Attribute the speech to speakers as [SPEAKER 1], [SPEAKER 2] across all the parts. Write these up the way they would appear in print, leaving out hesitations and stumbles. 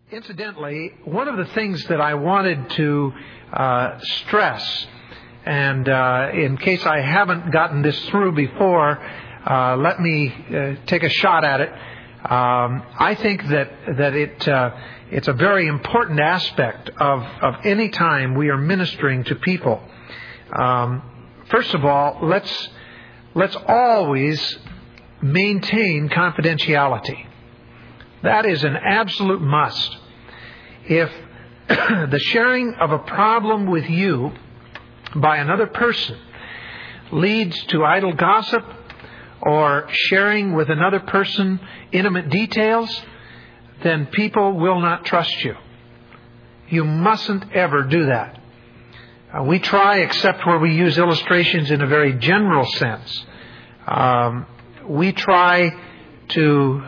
[SPEAKER 1] Incidentally, one of the things that I wanted to stress, and in case I haven't gotten this through before, let me take a shot at it. I think that it's a very important aspect of any time we are ministering to people. First of all, let's always maintain confidentiality. That is an absolute must. If the sharing of a problem with you by another person leads to idle gossip or sharing with another person intimate details, then people will not trust you. You mustn't ever do that. We try, except where we use illustrations in a very general sense. We try to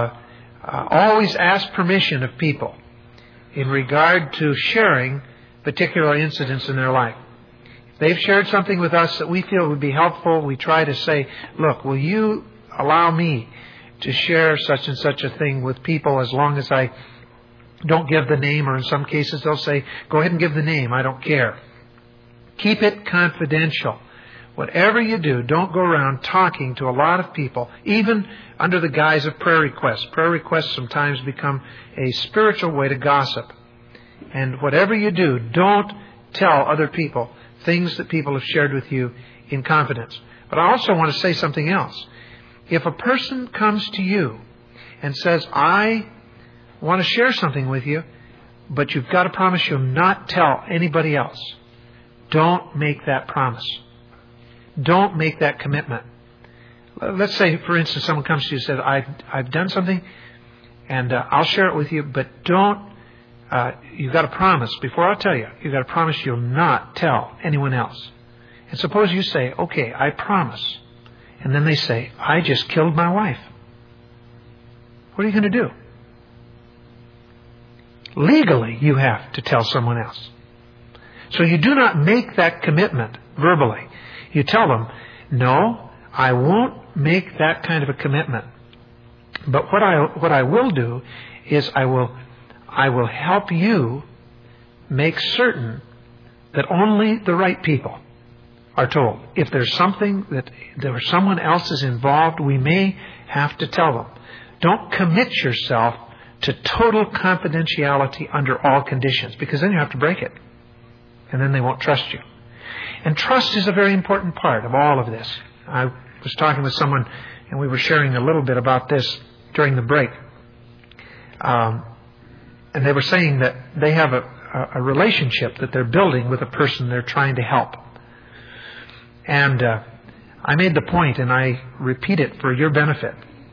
[SPEAKER 1] always ask permission of people in regard to sharing particular incidents in their life. If they've shared something with us that we feel would be helpful, we try to say, look, will you allow me to share such and such a thing with people as long as I don't give the name, or in some cases they'll say, go ahead and give the name, I don't care. Keep it confidential. Whatever you do, don't go around talking to a lot of people, even under the guise of prayer requests. Prayer requests sometimes become a spiritual way to gossip. And whatever you do, don't tell other people things that people have shared with you in confidence. But I also want to say something else. If a person comes to you and says, I want to share something with you, but you've got to promise you'll not tell anybody else, don't make that promise. Don't make that commitment. Let's say, for instance, someone comes to you and says, I've done something and I'll share it with you, but you've got to promise, before I tell you, you've got to promise you'll not tell anyone else. And suppose you say, okay, I promise. And then they say, I just killed my wife. What are you going to do? Legally, you have to tell someone else. So you do not make that commitment verbally. You tell them, no, I won't make that kind of a commitment. But what I will do is I will help you make certain that only the right people are told. If there's something that someone else is involved, we may have to tell them. Don't commit yourself to total confidentiality under all conditions, because then you have to break it. And then they won't trust you. And trust is a very important part of all of this. I was talking with someone, and we were sharing a little bit about this during the break. And they were saying that they have a relationship that they're building with a person they're trying to help. And I made the point, and I repeat it for your benefit,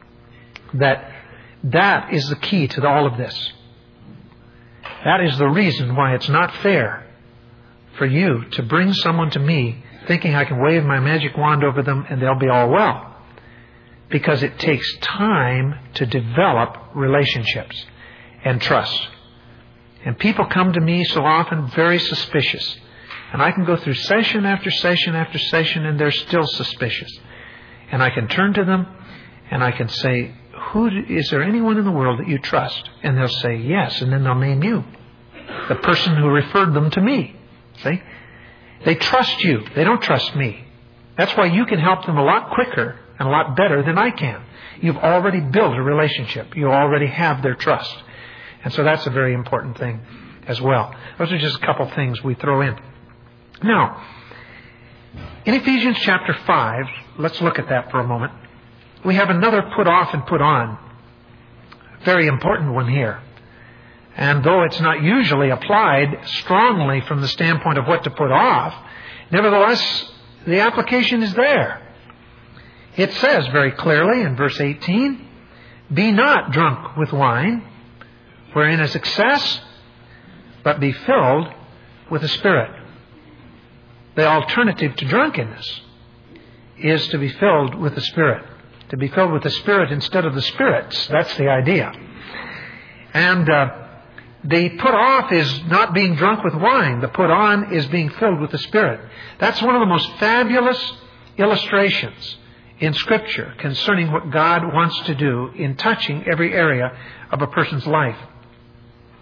[SPEAKER 1] that is the key to all of this. That is the reason why it's not fair for you to bring someone to me thinking I can wave my magic wand over them and they'll be all well. Because it takes time to develop relationships and trust. And people come to me so often very suspicious. And I can go through session after session after session and they're still suspicious. And I can turn to them and I can say, is there anyone in the world that you trust? And they'll say yes, and then they'll name you, the person who referred them to me. See? They trust you. They don't trust me. That's why you can help them a lot quicker and a lot better than I can. You've already built a relationship. You already have their trust. And so that's a very important thing as well. Those are just a couple things we throw in. Now, in Ephesians chapter 5, let's look at that for a moment. We have another put off and put on. A very important one here. And though it's not usually applied strongly from the standpoint of what to put off, nevertheless, the application is there. It says very clearly in verse 18, be not drunk with wine, wherein is excess, but be filled with the Spirit. The alternative to drunkenness is to be filled with the Spirit. To be filled with the Spirit instead of the spirits. That's the idea. And the put off is not being drunk with wine. The put on is being filled with the Spirit. That's one of the most fabulous illustrations in Scripture concerning what God wants to do in touching every area of a person's life.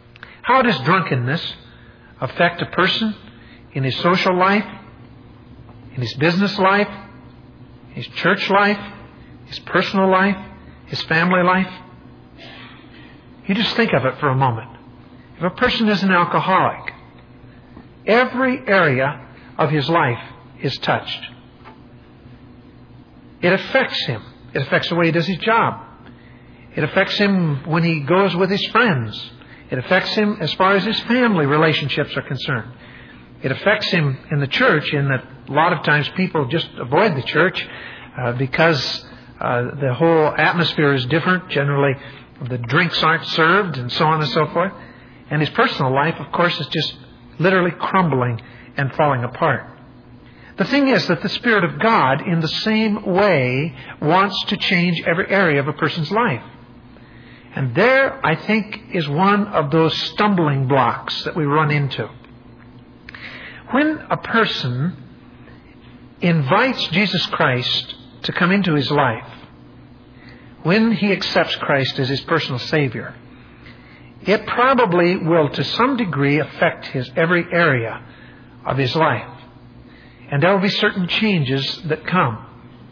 [SPEAKER 1] How does drunkenness affect a person in his social life, in his business life, his church life, his personal life, his family life? You just think of it for a moment. If a person is an alcoholic, every area of his life is touched. It affects him. It affects the way he does his job. It affects him when he goes with his friends. It affects him as far as his family relationships are concerned. It affects him in the church in that a lot of times people just avoid the church because the whole atmosphere is different. Generally, the drinks aren't served and so on and so forth. And his personal life, of course, is just literally crumbling and falling apart. The thing is that the Spirit of God, in the same way, wants to change every area of a person's life. And there, I think, is one of those stumbling blocks that we run into. When a person invites Jesus Christ to come into his life, when he accepts Christ as his personal Savior, it probably will to some degree affect his every area of his life. And there will be certain changes that come.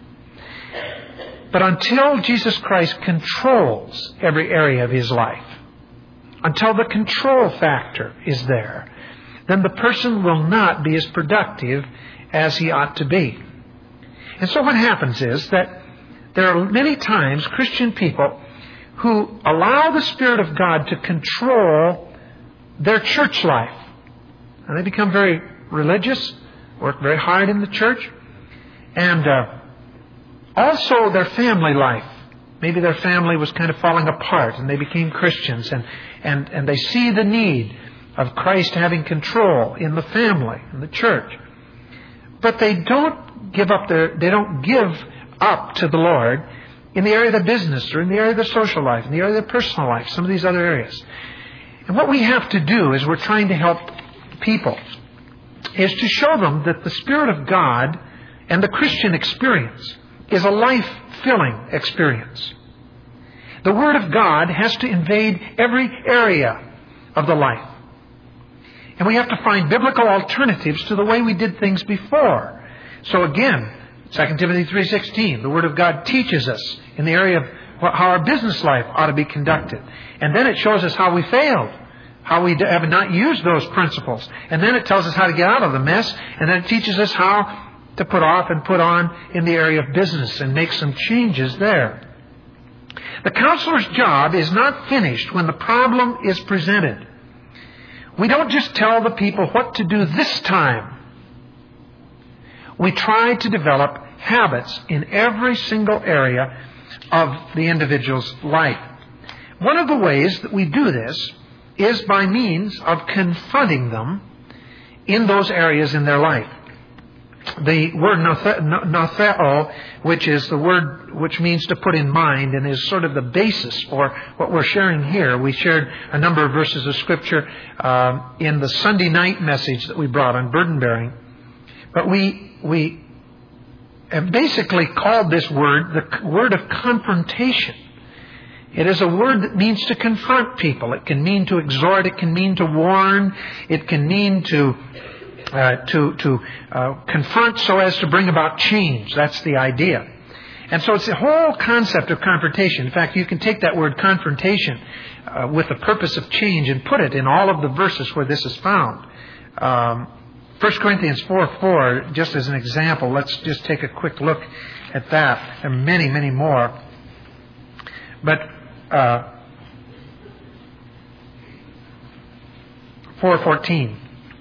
[SPEAKER 1] But until Jesus Christ controls every area of his life, until the control factor is there, then the person will not be as productive as he ought to be. And so what happens is that there are many times Christian people who allow the Spirit of God to control their church life. And they become very religious, work very hard in the church, and also their family life. Maybe their family was kind of falling apart and they became Christians, and they see the need of Christ having control in the family, in the church. But they don't give up to the Lord in the area of the business or in the area of the social life, in the area of the personal life, some of these other areas. And what we have to do is we're trying to help people is to show them that the Spirit of God and the Christian experience is a life-filling experience. The Word of God has to invade every area of the life. And we have to find biblical alternatives to the way we did things before. So again, 2 Timothy 3:16, the Word of God teaches us in the area of how our business life ought to be conducted. And then it shows us how we failed, how we have not used those principles. And then it tells us how to get out of the mess. And then it teaches us how to put off and put on in the area of business and make some changes there. The counselor's job is not finished when the problem is presented. We don't just tell the people what to do this time. We try to develop habits in every single area of the individual's life. One of the ways that we do this is by means of confronting them in those areas in their life. The word notheo, which is the word which means to put in mind and is sort of the basis for what we're sharing here. We shared a number of verses of Scripture in the Sunday night message that we brought on burden bearing. But we have basically called this word the word of confrontation. It is a word that means to confront people. It can mean to exhort. It can mean to warn. It can mean to confront so as to bring about change. That's the idea. And so it's the whole concept of confrontation. In fact, you can take that word confrontation with the purpose of change and put it in all of the verses where this is found. 1 Corinthians 4:4, just as an example, let's just take a quick look at that. There are many, many more. But 4:14.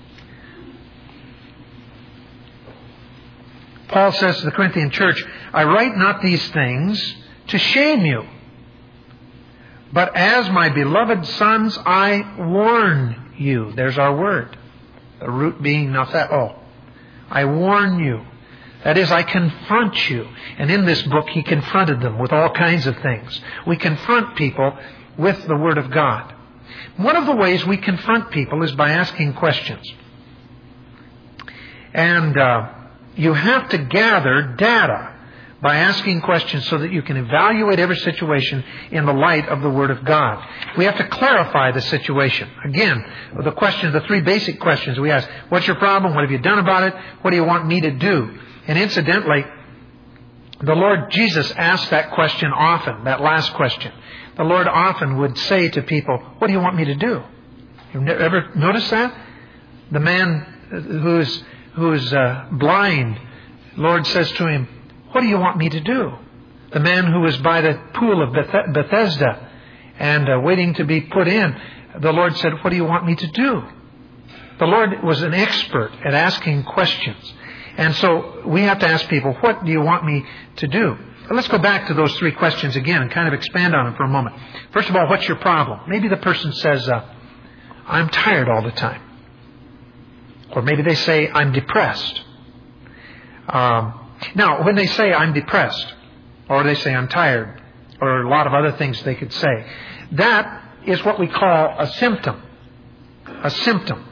[SPEAKER 1] Paul says to the Corinthian church, I write not these things to shame you, but as my beloved sons, I warn you. There's our word. The root being notheo. I warn you. That is, I confront you. And in this book, he confronted them with all kinds of things. We confront people with the Word of God. One of the ways we confront people is by asking questions. And you have to gather data by asking questions so that you can evaluate every situation in the light of the Word of God. We have to clarify the situation. Again, the three basic questions we ask. What's your problem? What have you done about it? What do you want me to do? And incidentally, the Lord Jesus asked that question often, that last question. The Lord often would say to people, what do you want me to do? You've ever noticed that? The man who is blind, Lord says to him, what do you want me to do? The man who was by the pool of Bethesda and waiting to be put in, the Lord said, what do you want me to do? The Lord was an expert at asking questions. And so we have to ask people, what do you want me to do? But let's go back to those three questions again and kind of expand on them for a moment. First of all, what's your problem? Maybe the person says, I'm tired all the time. Or maybe they say, I'm depressed. Now, when they say, I'm depressed, or they say, I'm tired, or a lot of other things they could say, that is what we call a symptom. A symptom.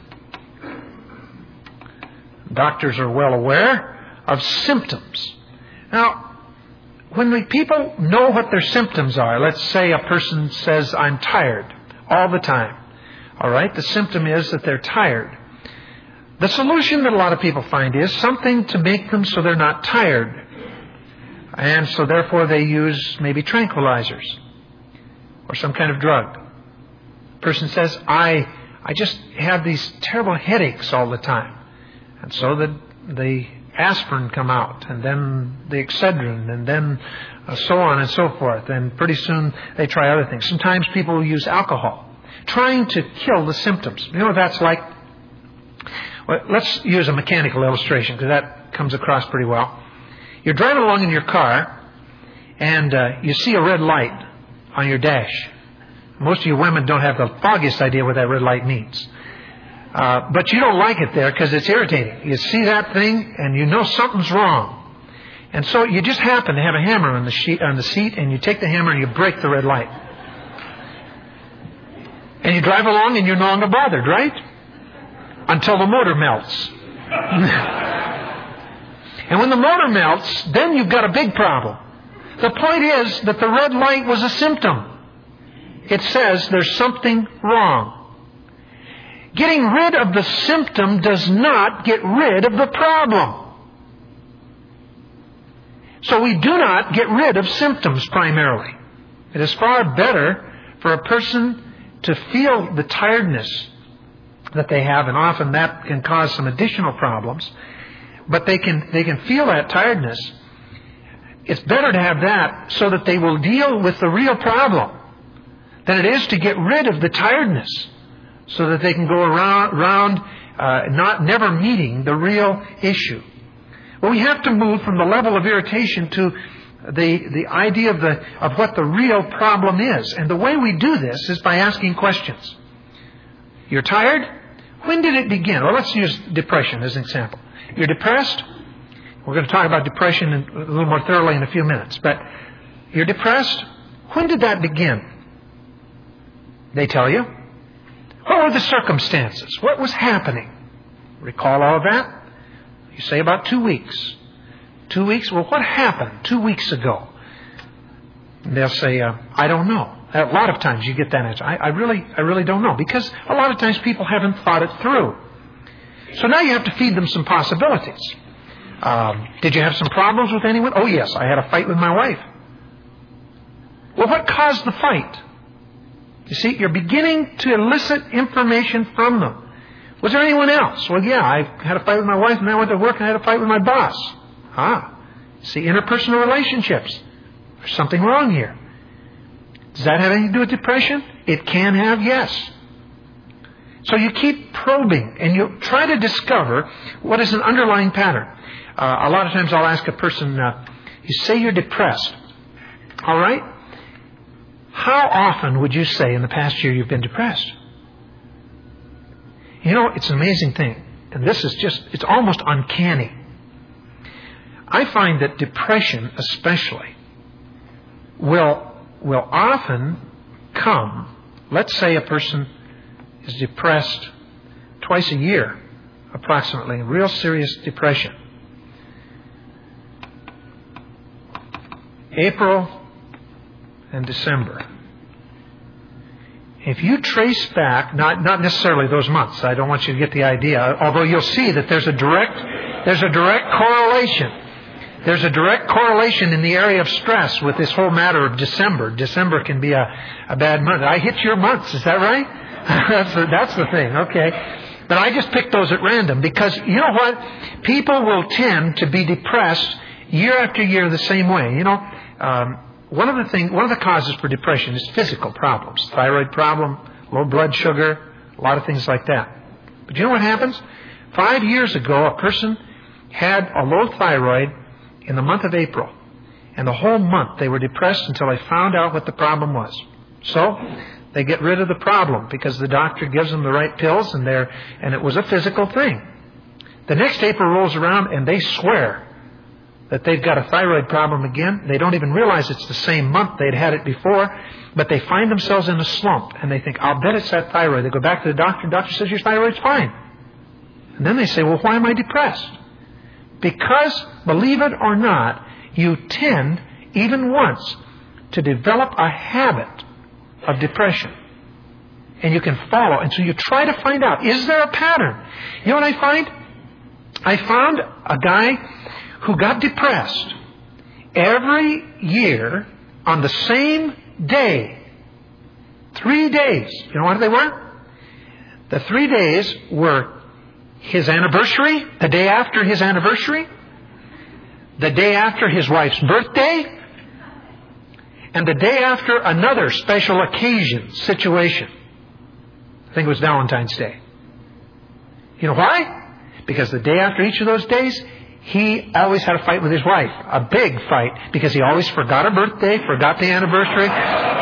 [SPEAKER 1] Doctors are well aware of symptoms. Now, when people know what their symptoms are, let's say a person says, I'm tired all the time. All right? The symptom is that they're tired. The solution that a lot of people find is something to make them so they're not tired. And so therefore they use maybe tranquilizers or some kind of drug. The person says, I just have these terrible headaches all the time. And so the aspirin come out, and then the Excedrin, and then so on and so forth. And pretty soon they try other things. Sometimes people use alcohol, trying to kill the symptoms. You know what that's like? Well, let's use a mechanical illustration, because that comes across pretty well. You're driving along in your car, and you see a red light on your dash. Most of you women don't have the foggiest idea what that red light means. But you don't like it there because it's irritating. You see that thing and you know something's wrong. And so you just happen to have a hammer on the seat, and you take the hammer and you break the red light. And you drive along and you're no longer bothered, right? Until the motor melts. And when the motor melts, then you've got a big problem. The point is that the red light was a symptom. It says there's something wrong. Getting rid of the symptom does not get rid of the problem. So we do not get rid of symptoms primarily. It is far better for a person to feel the tiredness that they have, and often that can cause some additional problems. But they can feel that tiredness. It's better to have that so that they will deal with the real problem than it is to get rid of the tiredness, so that they can go around never meeting the real issue. Well, we have to move from the level of irritation to the idea of what the real problem is. And the way we do this is by asking questions. You're tired? When did it begin? Well, let's use depression as an example. You're depressed? We're going to talk about depression a little more thoroughly in a few minutes. But you're depressed? When did that begin? They tell you. What were the circumstances? What was happening? Recall all of that? You say about 2 weeks. 2 weeks? Well, what happened 2 weeks ago? And they'll say, I don't know. A lot of times you get that answer. I really don't know. Because a lot of times people haven't thought it through. So now you have to feed them some possibilities. Did you have some problems with anyone? Oh, yes, I had a fight with my wife. Well, what caused the fight? You see, you're beginning to elicit information from them. Was there anyone else? Well, yeah, I had a fight with my wife, and then I went to work and I had a fight with my boss. See, interpersonal relationships. There's something wrong here. Does that have anything to do with depression? It can have, yes. So you keep probing, and you try to discover what is an underlying pattern. A lot of times I'll ask a person, you say you're depressed. All right? How often would you say in the past year you've been depressed? You know, it's an amazing thing. And this is it's almost uncanny. I find that depression especially will often come, let's say a person is depressed twice a year, approximately, real serious depression. April and December. If you trace back, not necessarily those months, I don't want you to get the idea, although you'll see that there's a direct correlation. There's a direct correlation in the area of stress with this whole matter of December. December can be a bad month. I hit your months, is that right? That's the thing, okay. But I just picked those at random because, you know what? People will tend to be depressed year after year the same way. You know, one of the causes for depression is physical problems. Thyroid problem, low blood sugar, a lot of things like that. But you know what happens? 5 years ago, a person had a low thyroid in the month of April. And the whole month they were depressed until they found out what the problem was. So they get rid of the problem because the doctor gives them the right pills and it was a physical thing. The next April rolls around and they swear that they've got a thyroid problem again. They don't even realize it's the same month they'd had it before, but they find themselves in a slump and they think, I'll bet it's that thyroid. They go back to the doctor. The doctor says, your thyroid's fine. And then they say, well, why am I depressed? Because, believe it or not, you tend, even once, to develop a habit of depression. And you can follow. And so you try to find out, is there a pattern? You know what I find? I found a guy who got depressed every year on the same day. 3 days. You know what they were? The 3 days were his anniversary, the day after his anniversary, the day after his wife's birthday, and the day after another special occasion, situation. I think it was Valentine's Day. You know why? Because the day after each of those days, he always had a fight with his wife. A big fight. Because he always forgot her birthday, forgot the anniversary.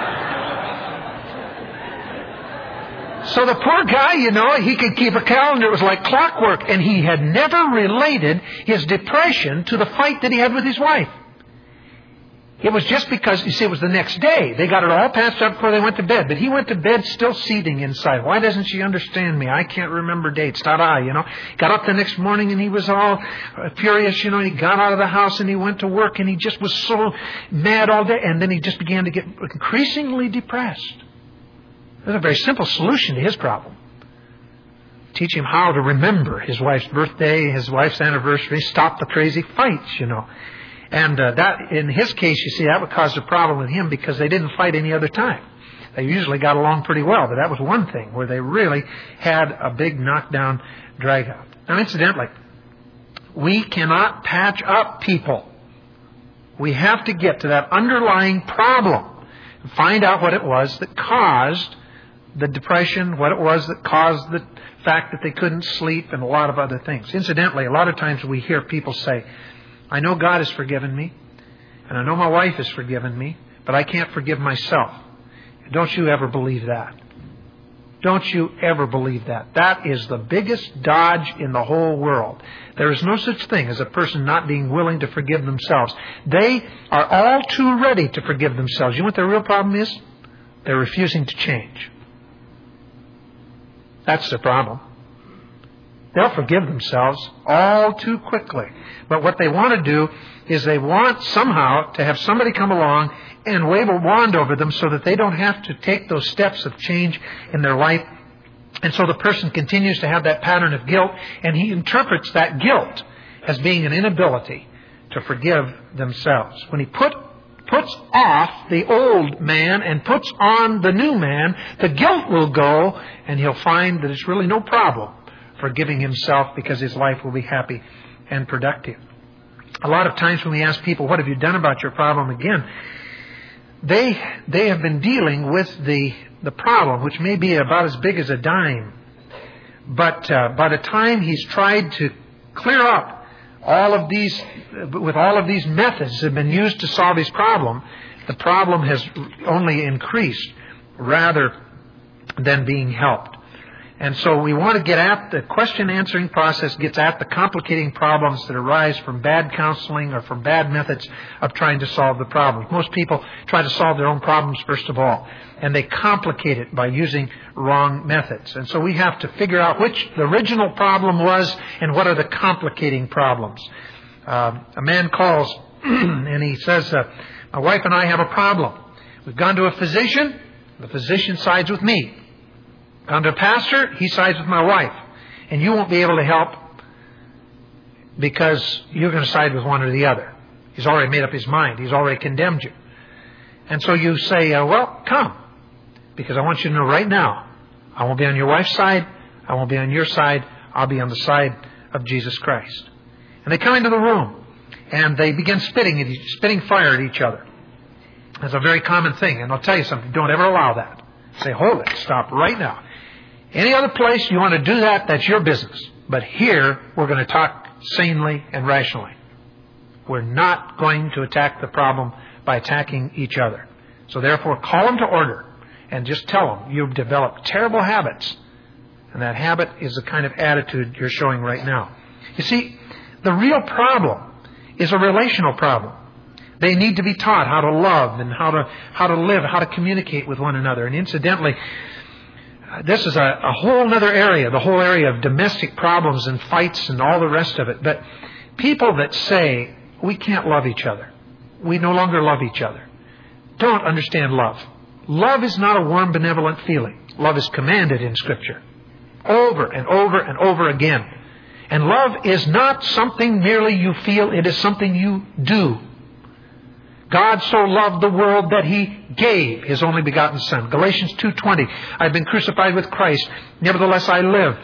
[SPEAKER 1] So the poor guy, you know, he could keep a calendar. It was like clockwork. And he had never related his depression to the fight that he had with his wife. It was just because, you see, it was the next day. They got it all patched up before they went to bed. But he went to bed still seething inside. Why doesn't she understand me? I can't remember dates. Ta-da, you know. Got up the next morning and he was all furious, you know. He got out of the house and he went to work and he just was so mad all day. And then he just began to get increasingly depressed. There's a very simple solution to his problem. Teach him how to remember his wife's birthday, his wife's anniversary, stop the crazy fights, you know. And that, in his case, you see, that would cause a problem with him because they didn't fight any other time. They usually got along pretty well, but that was one thing where they really had a big knockdown, drag out. Now, incidentally, we cannot patch up people. We have to get to that underlying problem and find out what it was that caused the depression, what it was that caused the fact that they couldn't sleep, and a lot of other things. Incidentally, a lot of times we hear people say, I know God has forgiven me, and I know my wife has forgiven me, but I can't forgive myself. Don't you ever believe that. Don't you ever believe that. That is the biggest dodge in the whole world. There is no such thing as a person not being willing to forgive themselves. They are all too ready to forgive themselves. You know what their real problem is? They're refusing to change. That's the problem. They'll forgive themselves all too quickly. But what they want to do is they want somehow to have somebody come along and wave a wand over them so that they don't have to take those steps of change in their life. And so the person continues to have that pattern of guilt, and he interprets that guilt as being an inability to forgive themselves. When he puts off the old man and puts on the new man, the guilt will go, and he'll find that it's really no problem forgiving himself because his life will be happy and productive. A lot of times when we ask people, what have you done about your problem again? They have been dealing with the problem, which may be about as big as a dime. But by the time he's tried to clear up all of these methods that have been used to solve his problem, the problem has only increased rather than being helped. And so we want to get at the question answering process, gets at the complicating problems that arise from bad counseling or from bad methods of trying to solve the problem. Most people try to solve their own problems first of all, and they complicate it by using wrong methods. And so we have to figure out which the original problem was and what are the complicating problems. A man calls and he says, My wife and I have a problem. We've gone to a physician. The physician sides with me. Gone to a pastor. He sides with my wife. And you won't be able to help because you're going to side with one or the other. He's already made up his mind. He's already condemned you. And so you say, well, come. Because I want you to know right now, I won't be on your wife's side. I won't be on your side. I'll be on the side of Jesus Christ. And they come into the room and they begin spitting fire at each other. That's a very common thing. And I'll tell you something. Don't ever allow that. Say, hold it. Stop right now. Any other place you want to do that, that's your business. But here, we're going to talk sanely and rationally. We're not going to attack the problem by attacking each other. So therefore, call them to order and just tell them you've developed terrible habits. And that habit is the kind of attitude you're showing right now. You see, the real problem is a relational problem. They need to be taught how to love and how to live, how to communicate with one another. And incidentally, this is a whole other area, the whole area of domestic problems and fights and all the rest of it. But people that say, we can't love each other, we no longer love each other, don't understand love. Love is not a warm, benevolent feeling. Love is commanded in Scripture over and over and over again. And love is not something merely you feel, it is something you do. God so loved the world that He gave His only begotten Son. Galatians 2:20, I've been crucified with Christ, nevertheless I live.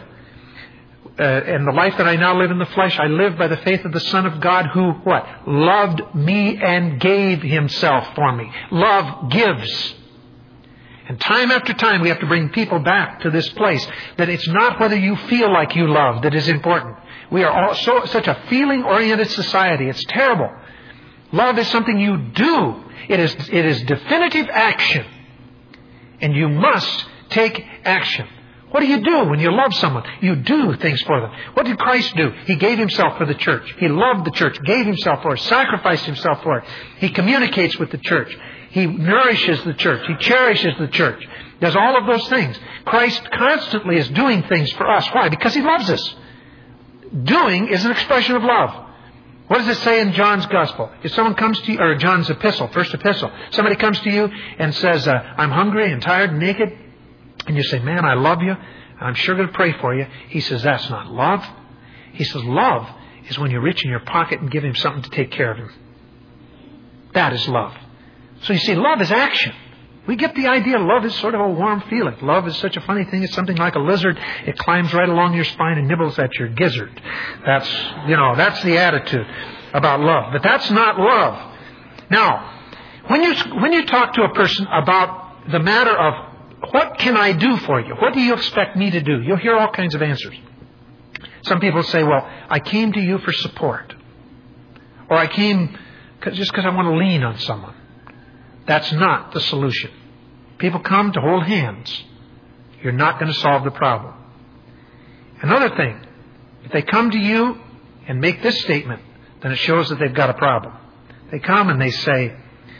[SPEAKER 1] And the life that I now live in the flesh, I live by the faith of the Son of God who, what? Loved me and gave Himself for me. Love gives. And time after time we have to bring people back to this place that it's not whether you feel like you love that is important. We are all such a feeling-oriented society. It's terrible. Love is something you do. It is definitive action. And you must take action. What do you do when you love someone? You do things for them. What did Christ do? He gave Himself for the church. He loved the church, gave Himself for it, sacrificed Himself for it. He communicates with the church. He nourishes the church. He cherishes the church. Does all of those things. Christ constantly is doing things for us. Why? Because He loves us. Doing is an expression of love. What does it say in John's Gospel? If someone comes to you, or John's epistle, first epistle, somebody comes to you and says, I'm hungry and tired and naked, and you say, man, I love you, and I'm sure going to pray for you. He says, that's not love. He says, love is when you reach in your pocket and give him something to take care of him. That is love. So you see, love is action. We get the idea love is sort of a warm feeling. Love is such a funny thing. It's something like a lizard. It climbs right along your spine and nibbles at your gizzard. That's the attitude about love. But that's not love. Now, when you talk to a person about the matter of what can I do for you? What do you expect me to do? You'll hear all kinds of answers. Some people say, well, I came to you for support. Or I came just because I want to lean on someone. That's not the solution. People come to hold hands. You're not going to solve the problem. Another thing, if they come to you and make this statement, then it shows that they've got a problem. They come and they say,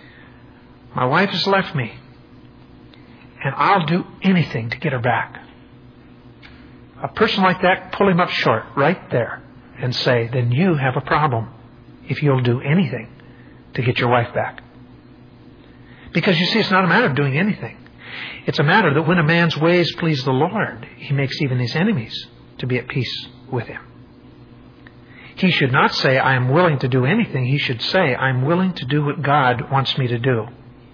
[SPEAKER 1] my wife has left me, and I'll do anything to get her back. A person like that, pull him up short right there and say, then you have a problem if you'll do anything to get your wife back. Because you see, it's not a matter of doing anything. It's a matter that when a man's ways please the Lord, he makes even his enemies to be at peace with him. He should not say, I am willing to do anything. He should say, I'm willing to do what God wants me to do.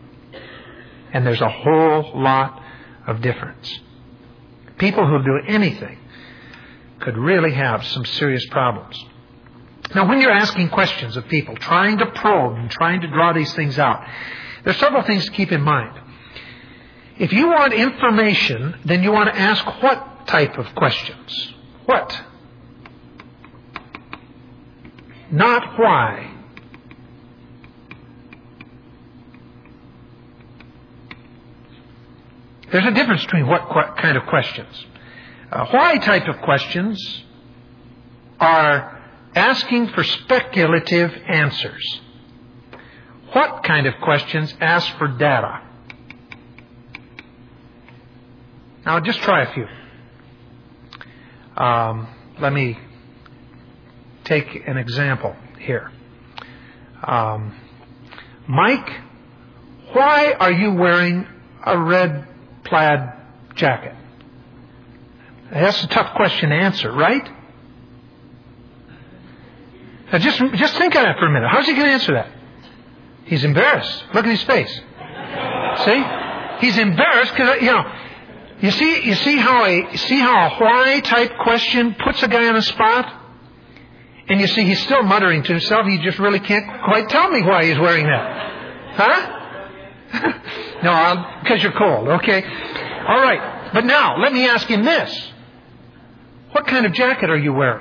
[SPEAKER 1] And there's a whole lot of difference. People who do anything could really have some serious problems. Now, when you're asking questions of people, trying to probe and trying to draw these things out, there's several things to keep in mind. If you want information, then you want to ask what type of questions? What? Not why. There's a difference between what kind of questions. Why type of questions are asking for speculative answers. What kind of questions ask for data? Now, just try a few. Let me take an example here. Mike why are you wearing a red plaid jacket? That's a tough question to answer, right? Now just think on that for a minute. How's he going to answer that? He's embarrassed. Look at his face. See? He's embarrassed because, you see how a why type question puts a guy on the spot? And you see, he's still muttering to himself. He just really can't quite tell me why he's wearing that. Huh? No, because you're cold. Okay. All right. But now, let me ask him this. What kind of jacket are you wearing?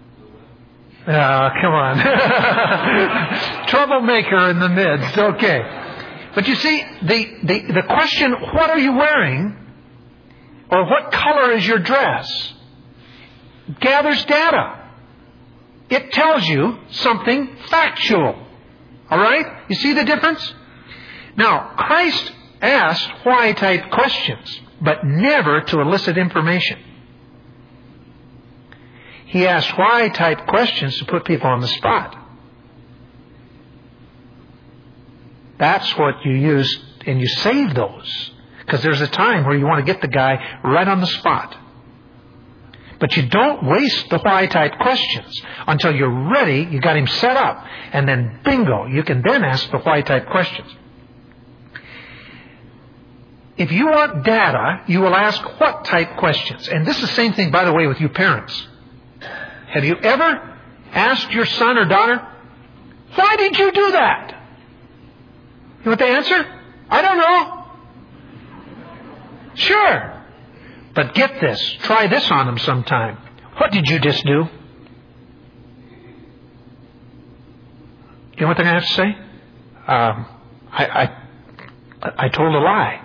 [SPEAKER 1] Come on. Troublemaker in the midst. Okay. But you see, the question, what are you wearing? Or what color is your dress? Gathers data. It tells you something factual. All right? You see the difference? Now, Christ asked why type questions, but never to elicit information. He asked why type questions to put people on the spot. That's what you use, and you save those. Because there's a time where you want to get the guy right on the spot. But you don't waste the why type questions until you're ready, you got him set up, and then bingo, you can then ask the why type questions. If you want data, you will ask what type questions. And this is the same thing, by the way, with you parents. Have you ever asked your son or daughter, why did you do that? You know what they answer? I don't know. Sure. But get this. Try this on them sometime. What did you just do? You know what they're going to have to say? I told a lie.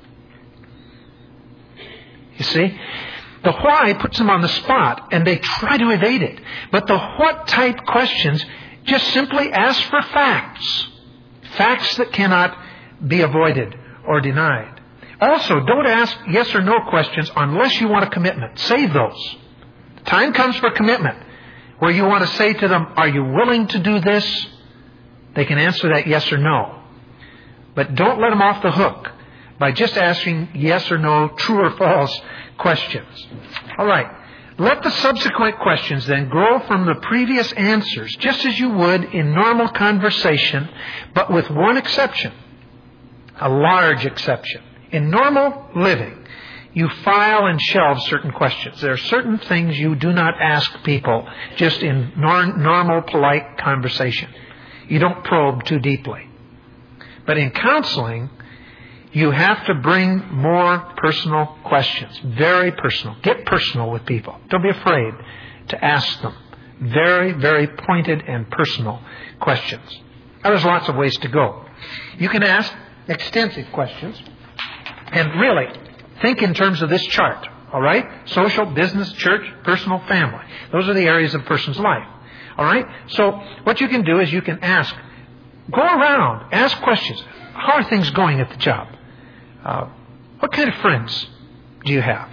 [SPEAKER 1] You see? The why puts them on the spot, and they try to evade it. But the what type questions just simply ask for facts. Facts that cannot be avoided or denied. Also, don't ask yes or no questions unless you want a commitment. Save those. Time comes for commitment, where you want to say to them, are you willing to do this? They can answer that yes or no. But don't let them off the hook by just asking yes or no, true or false questions. All right. Let the subsequent questions then grow from the previous answers, just as you would in normal conversation, but with one exception, a large exception. In normal living, you file and shelve certain questions. There are certain things you do not ask people just in normal, polite conversation. You don't probe too deeply. But in counseling, you have to bring more personal questions. Very personal. Get personal with people. Don't be afraid to ask them very, very pointed and personal questions. Now, there's lots of ways to go. You can ask extensive questions. And really, think in terms of this chart. All right? Social, business, church, personal, family. Those are the areas of a person's life. All right? So what you can do is you can ask. Go around. Ask questions. How are things going at the job? What kind of friends do you have?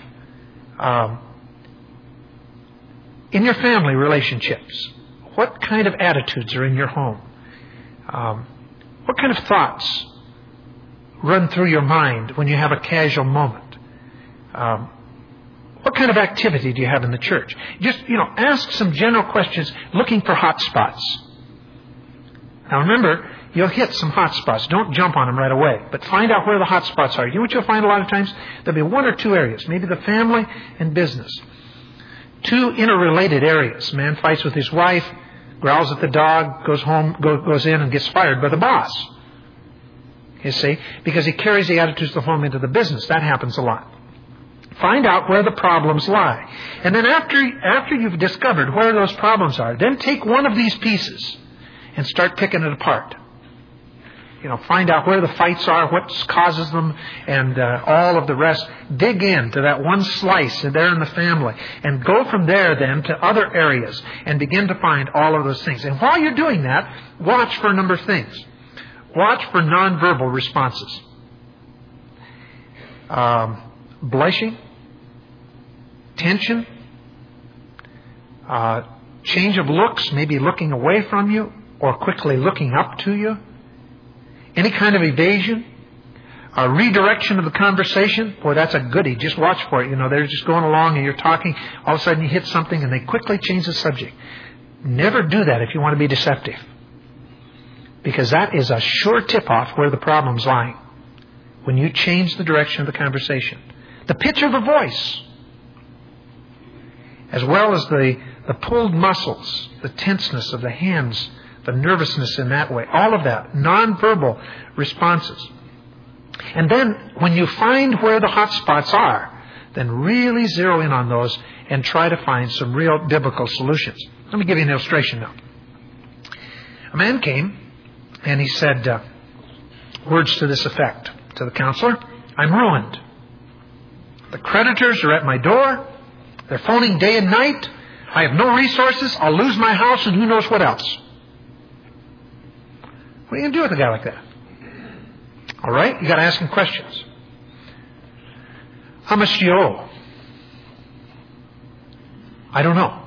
[SPEAKER 1] In your family relationships, what kind of attitudes are in your home? What kind of thoughts run through your mind when you have a casual moment? What kind of activity do you have in the church? Just, ask some general questions looking for hot spots. Now remember, you'll hit some hot spots. Don't jump on them right away. But find out where the hot spots are. You know what you'll find a lot of times? There'll be one or two areas. Maybe the family and business. Two interrelated areas. Man fights with his wife, growls at the dog, goes home, goes in and gets fired by the boss. You see? Because he carries the attitudes of the home into the business. That happens a lot. Find out where the problems lie. And then after you've discovered where those problems are, then take one of these pieces and start picking it apart. Find out where the fights are, what causes them, and all of the rest. Dig into that one slice there in the family, and go from there then to other areas, and begin to find all of those things. And while you're doing that, watch for a number of things. Watch for nonverbal responses. Blushing, tension, change of looks, maybe looking away from you, or quickly looking up to you. Any kind of evasion, A redirection of the conversation, boy, that's a goodie. Just watch for it. They're just going along and you're talking. All of a sudden you hit something and they quickly change the subject. Never do that if you want to be deceptive. Because that is a sure tip-off where the problem's lying. When you change the direction of the conversation. The pitch of the voice, as well as the pulled muscles, the tenseness of the hands, the nervousness in that way, all of that, nonverbal responses. And then, when you find where the hot spots are, then really zero in on those and try to find some real biblical solutions. Let me give you an illustration now. A man came and he said words to this effect to the counselor: I'm ruined. The creditors are at my door. They're phoning day and night. I have no resources. I'll lose my house and who knows what else. What are you going to do with a guy like that? All right, you got to ask him questions. How much do you owe? I don't know.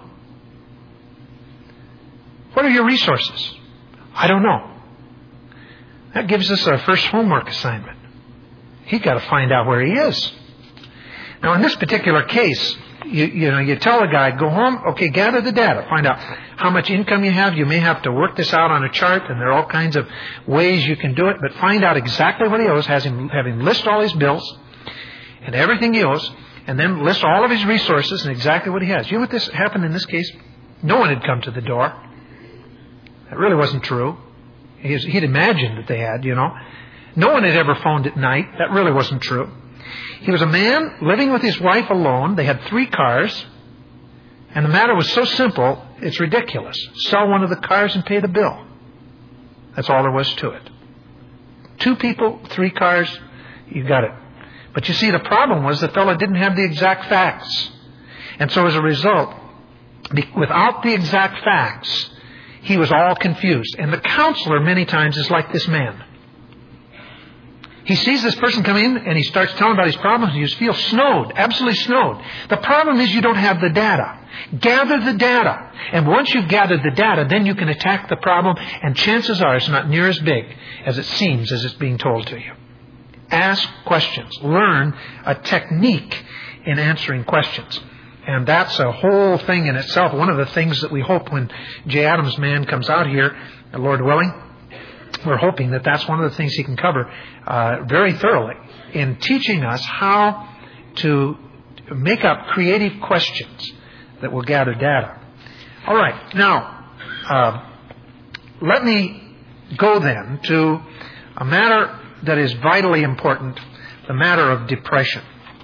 [SPEAKER 1] What are your resources? I don't know. That gives us our first homework assignment. He's got to find out where he is. Now, in this particular case, you tell the guy, go home, okay, gather the data, find out how much income you have. You may have to work this out on a chart, and there are all kinds of ways you can do it, but find out exactly what he owes, have him list all his bills and everything he owes, and then list all of his resources and exactly what he has. You know what this happened in this case? No one had come to the door. That really wasn't true. He'd imagined that they had, No one had ever phoned at night. That really wasn't true. He was a man living with his wife alone. They had 3 cars. And the matter was so simple, it's ridiculous. Sell one of the cars and pay the bill. That's all there was to it. 2 people, 3 cars, you got it. But you see, the problem was the fellow didn't have the exact facts. And so as a result, without the exact facts, he was all confused. And the counselor many times is like this man. He sees this person come in and he starts telling about his problems and you just feel snowed, absolutely snowed. The problem is you don't have the data. Gather the data. And once you've gathered the data, then you can attack the problem, and chances are it's not near as big as it seems as it's being told to you. Ask questions. Learn a technique in answering questions. And that's a whole thing in itself. One of the things that we hope when J. Adams' man comes out here, Lord willing, we're hoping that that's one of the things he can cover very thoroughly in teaching us how to make up creative questions that will gather data. All right. Now, let me go then to a matter that is vitally important, the matter of depression.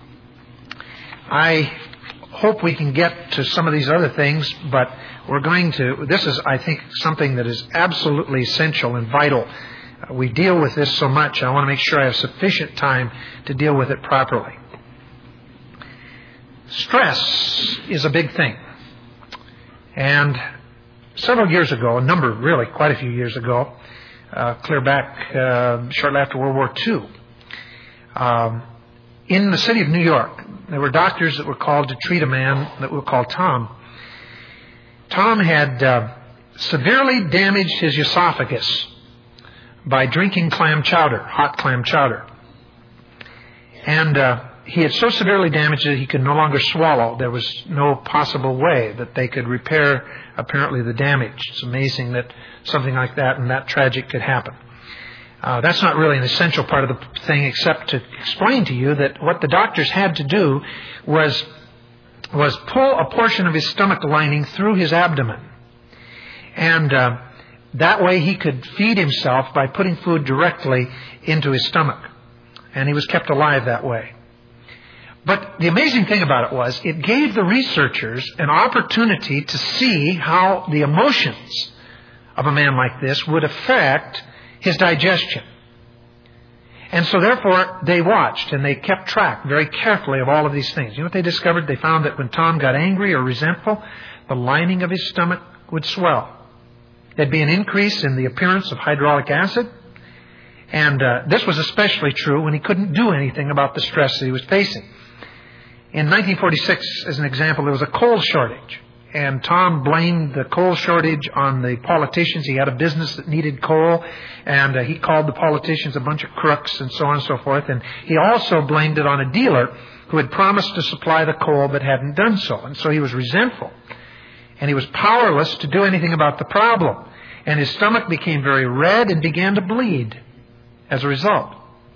[SPEAKER 1] I hope we can get to some of these other things, but this is, I think, something that is absolutely essential and vital. We deal with this so much, I want to make sure I have sufficient time to deal with it properly. Stress is a big thing. And several years ago, quite a few years ago, clear back shortly after World War II, in the city of New York, there were doctors that were called to treat a man that we called Tom. Tom had severely damaged his esophagus by drinking clam chowder, hot clam chowder. And he had so severely damaged it he could no longer swallow. There was no possible way that they could repair, apparently, the damage. It's amazing that something like that and that tragic could happen. That's not really an essential part of the thing, except to explain to you that what the doctors had to do was pull a portion of his stomach lining through his abdomen. And that way he could feed himself by putting food directly into his stomach. And he was kept alive that way. But the amazing thing about it was, it gave the researchers an opportunity to see how the emotions of a man like this would affect his digestion. And so therefore they watched and they kept track very carefully of all of these things. You know what they discovered? They found that when Tom got angry or resentful, the lining of his stomach would swell. There'd be an increase in the appearance of hydraulic acid. And this was especially true when he couldn't do anything about the stress that he was facing. In 1946, as an example, there was a coal shortage. and Tom blamed the coal shortage on the politicians. He had a business that needed coal, and he called the politicians a bunch of crooks and so on and so forth. And he also blamed it on a dealer who had promised to supply the coal but hadn't done so. And so he was resentful. And he was powerless to do anything about the problem. And his stomach became very red and began to bleed as a result.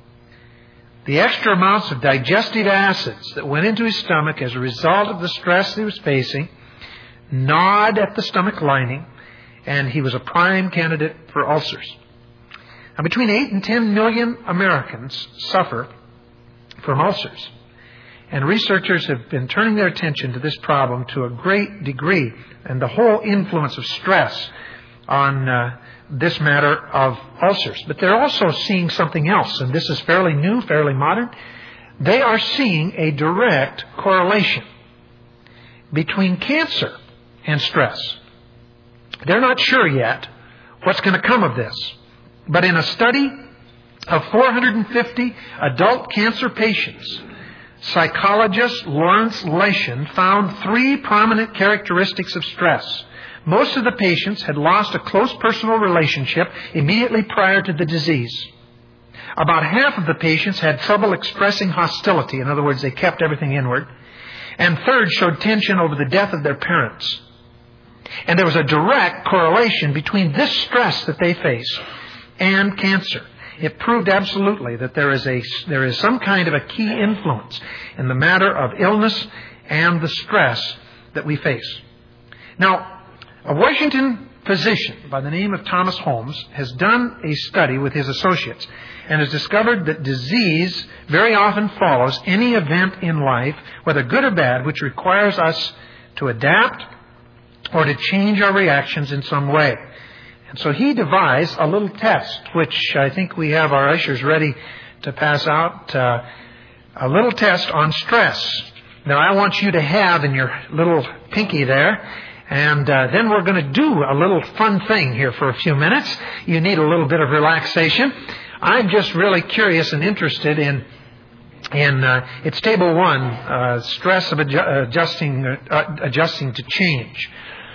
[SPEAKER 1] The extra amounts of digestive acids that went into his stomach as a result of the stress he was facing gnawed at the stomach lining, and he was a prime candidate for ulcers. Now, between 8 and 10 million Americans suffer from ulcers. And researchers have been turning their attention to this problem to a great degree, and the whole influence of stress on this matter of ulcers. But they're also seeing something else, and this is fairly new, fairly modern. They are seeing a direct correlation between cancer and stress. They're not sure yet what's going to come of this. But in a study of 450 adult cancer patients, psychologist Lawrence Leishman found 3 prominent characteristics of stress. Most of the patients had lost a close personal relationship immediately prior to the disease. About half of the patients had trouble expressing hostility. In other words, they kept everything inward. And third, showed tension over the death of their parents. And there was a direct correlation between this stress that they face and cancer. It proved absolutely that there is some kind of a key influence in the matter of illness and the stress that we face. Now, a Washington physician by the name of Thomas Holmes has done a study with his associates and has discovered that disease very often follows any event in life, whether good or bad, which requires us to adapt or to change our reactions in some way. And so he devised a little test, which I think we have our ushers ready to pass out, a little test on stress. Now, I want you to have in your little pinky there, and then we're going to do a little fun thing here for a few minutes. You need a little bit of relaxation. I'm just really curious and interested in it's table 1, stress of adjusting to change.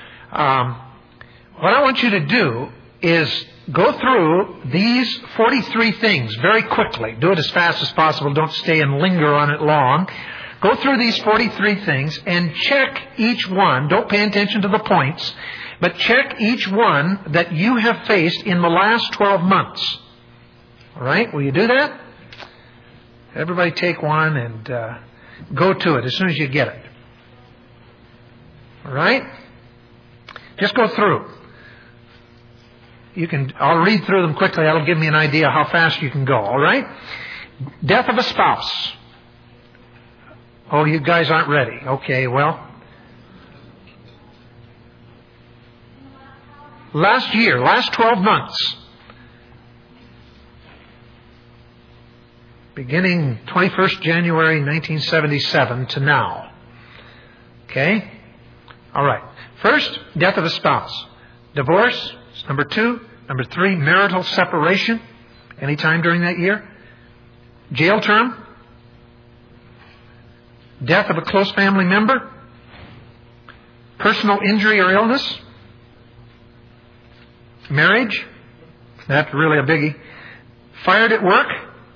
[SPEAKER 1] What I want you to do is go through these 43 things very quickly. Do it as fast as possible. Don't stay and linger on it long. Go through these 43 things and check each one. Don't pay attention to the points, but check each one that you have faced in the last 12 months. All right? Will you do that? Everybody take one and go to it as soon as you get it. All right? Just go through. I'll read through them quickly. That'll give me an idea how fast you can go. All right? Death of a spouse. Oh, you guys aren't ready. Okay, well. Last 12 months. Beginning 21st January 1977 to now. Okay? All right. First, death of a spouse. Divorce, number 2. Number 3, marital separation, anytime during that year. Jail term. Death of a close family member. Personal injury or illness. Marriage. That's really a biggie. Fired at work.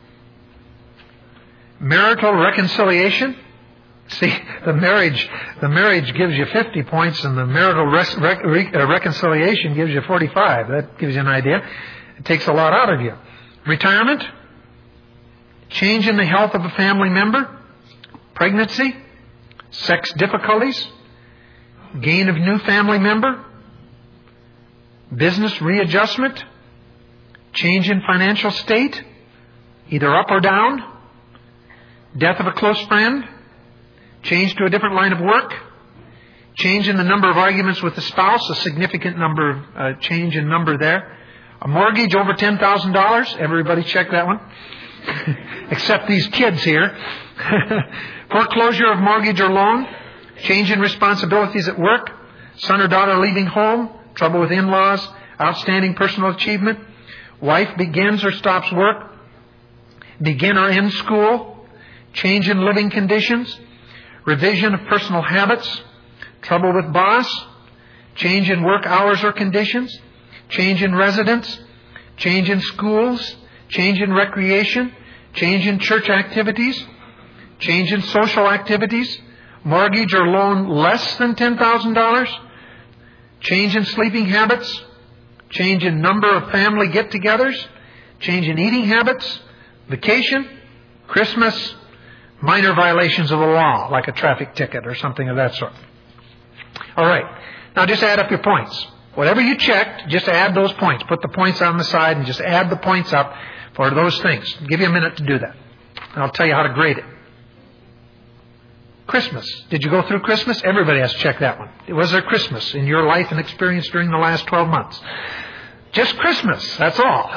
[SPEAKER 1] Marital reconciliation. See, the marriage gives you 50 points, and the marital reconciliation gives you 45. That gives you an idea. It takes a lot out of you. Retirement. Change in the health of a family member. Pregnancy. Sex difficulties. Gain of new family member. Business readjustment. Change in financial state, either up or down. Death of a close friend. Change to a different line of work. Change in the number of arguments with the spouse, a significant number, change in number there. A mortgage over $10,000. Everybody check that one. Except these kids here. Foreclosure of mortgage or loan. Change in responsibilities at work. Son or daughter leaving home. Trouble with in-laws. Outstanding personal achievement. Wife begins or stops work. Begin or end school. Change in living conditions. Revision of personal habits. trouble with boss, change in work hours or conditions, change in residence, change in schools, change in recreation, change in church activities, change in social activities, mortgage or loan less than $10,000, change in sleeping habits, change in number of family get-togethers, change in eating habits, vacation, Christmas, minor violations of the law, like a traffic ticket or something of that sort. All right. Now just add up your points. Whatever you checked, just add those points. Put the points on the side and just add the points up for those things. I'll give you a minute to do that. And I'll tell you how to grade it. Christmas. Did you go through Christmas? Everybody has to check that one. Was there Christmas in your life and experience during the last 12 months? Just Christmas. That's all.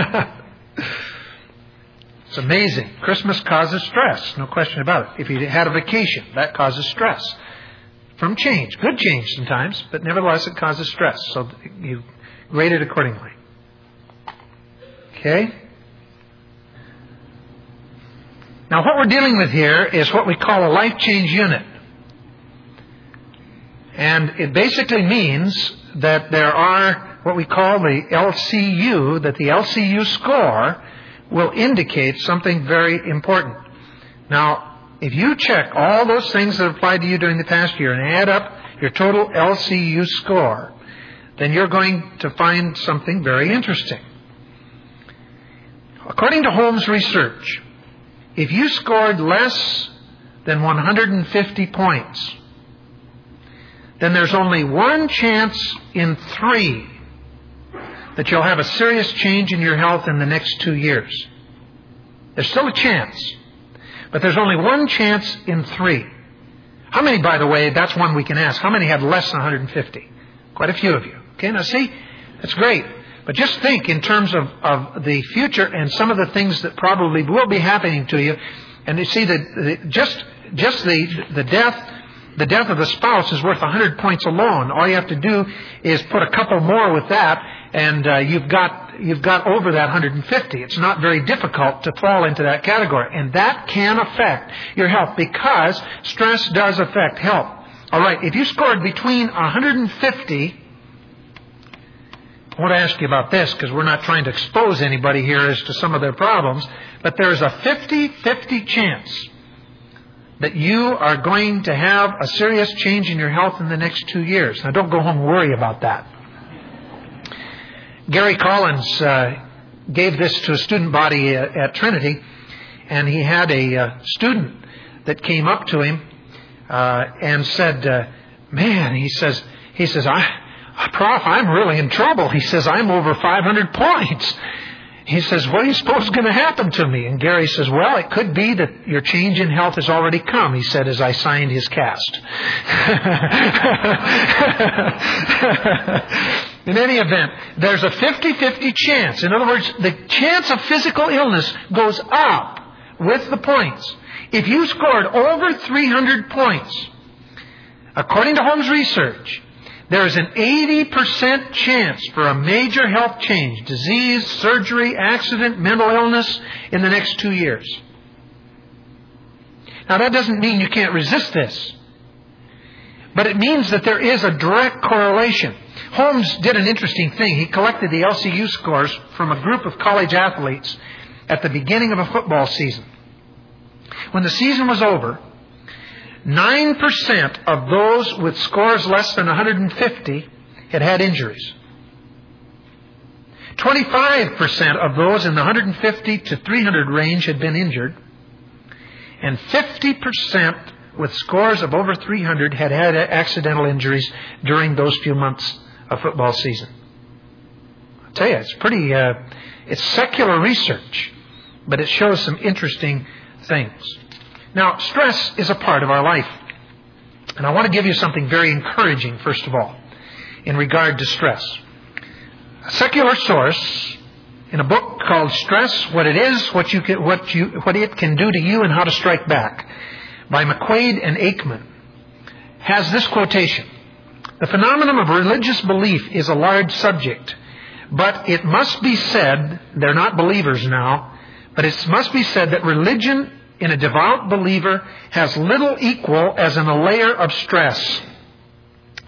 [SPEAKER 1] It's amazing. Christmas causes stress. No question about it. If you had a vacation, that causes stress. From change. Good change sometimes, but nevertheless it causes stress. So you grade it accordingly. Okay? Now what we're dealing with here is what we call a life change unit. And it basically means that there are what we call the LCU, that the LCU score will indicate something very important. Now, if you check all those things that applied to you during the past year and add up your total LCU score, then you're going to find something very interesting. According to Holmes research, if you scored less than 150 points, then there's only one chance in 3 that you'll have a serious change in your health in the next 2 years. There's still a chance, but there's only one chance in 3. How many, by the way, that's one we can ask. How many had less than 150? Quite a few of you. Okay, now see, that's great. But just think in terms of the future and some of the things that probably will be happening to you. And you see that just the death of the spouse is worth 100 points alone. All you have to do is put a couple more with that, and you've got over that 150. It's not very difficult to fall into that category. And that can affect your health because stress does affect health. All right, if you scored between 150, I want to ask you about this because we're not trying to expose anybody here as to some of their problems, but there's a 50-50 chance that you are going to have a serious change in your health in the next 2 years. Now, don't go home and worry about that. Gary Collins gave this to a student body at Trinity, and he had a student that came up to him and said, "Man," he says, "Prof, I'm really in trouble." He says, "I'm over 500 points." He says, "What do you suppose is going to happen to me?" And Gary says, "Well, it could be that your change in health has already come," he said, as I signed his cast. In any event, there's a 50-50 chance. In other words, the chance of physical illness goes up with the points. If you scored over 300 points, according to Holmes research, there is an 80% chance for a major health change, disease, surgery, accident, mental illness in the next 2 years. Now, that doesn't mean you can't resist this, but it means that there is a direct correlation. Holmes did an interesting thing. He collected the LCU scores from a group of college athletes at the beginning of a football season. When the season was over, 9% of those with scores less than 150 had injuries. 25% of those in the 150 to 300 range had been injured. And 50% with scores of over 300 had accidental injuries during those few months of football season. I'll tell you, it's pretty, it's secular research, but it shows some interesting things. Now, stress is a part of our life. And I want to give you something very encouraging, first of all, in regard to stress. A secular source, in a book called Stress, What It Is, What It Can Do to You, and How to Strike Back, by McQuaid and Aikman, has this quotation: "The phenomenon of religious belief is a large subject, but it must be said," they're not believers now, "but it must be said that religion in a devout believer has little equal as in a layer of stress.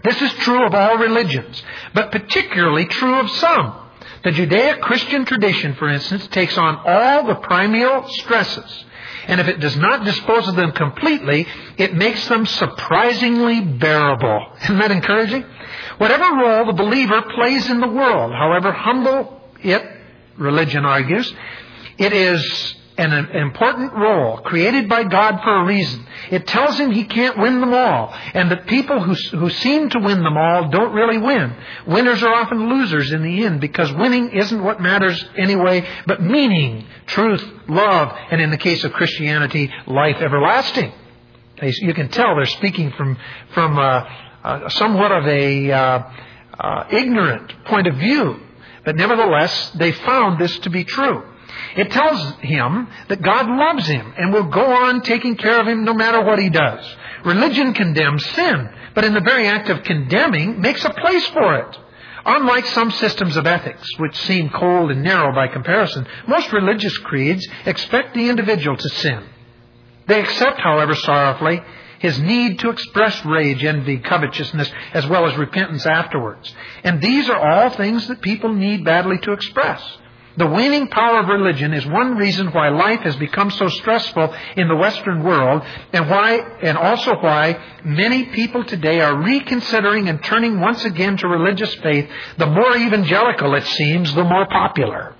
[SPEAKER 1] This is true of all religions, but particularly true of some. The Judeo-Christian tradition, for instance, takes on all the primeval stresses, and if it does not dispose of them completely, it makes them surprisingly bearable. Isn't that encouraging? Whatever role the believer plays in the world, however humble religion argues, it is an important role created by God for a reason. It tells him he can't win them all, and that people who seem to win them all don't really win. Winners are often losers in the end, because winning isn't what matters anyway, but meaning, truth, love, and in the case of Christianity, life everlasting. You can tell they're speaking from somewhat of a ignorant point of view, but nevertheless, they found this to be true. It tells him that God loves him and will go on taking care of him no matter what he does. Religion condemns sin, but in the very act of condemning, makes a place for it. Unlike some systems of ethics, which seem cold and narrow by comparison, most religious creeds expect the individual to sin. They accept, however, sorrowfully, his need to express rage, envy, covetousness, as well as repentance afterwards. And these are all things that people need badly to express. The waning power of religion is one reason why life has become so stressful in the Western world, and also why many people today are reconsidering and turning once again to religious faith. The more evangelical it seems, the more popular.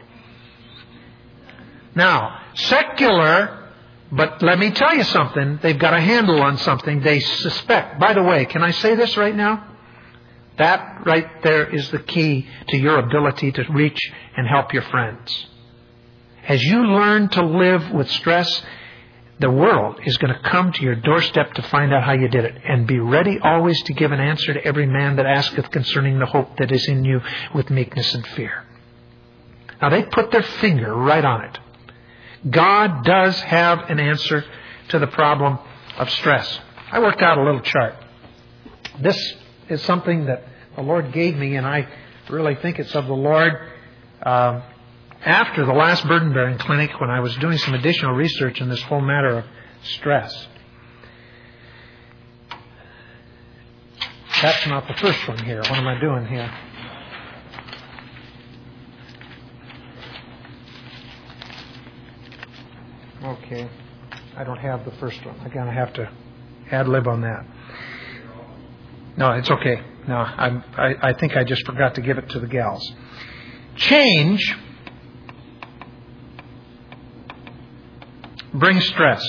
[SPEAKER 1] Now, secular, but let me tell you something, they've got a handle on something they suspect. By the way, can I say this right now? That right there is the key to your ability to reach and help your friends. As you learn to live with stress, the world is going to come to your doorstep to find out how you did it. And be ready always to give an answer to every man that asketh concerning the hope that is in you with meekness and fear. Now they put their finger right on it. God does have an answer to the problem of stress. I worked out a little chart. This is something that the Lord gave me, and I really think it's of the Lord. After the last burden-bearing clinic, when I was doing some additional research in this whole matter of stress. That's not the first one here. What am I doing here? Okay. I don't have the first one. I'm going to have to ad-lib on that. No, it's okay. No, I think I just forgot to give it to the gals. Change brings stress.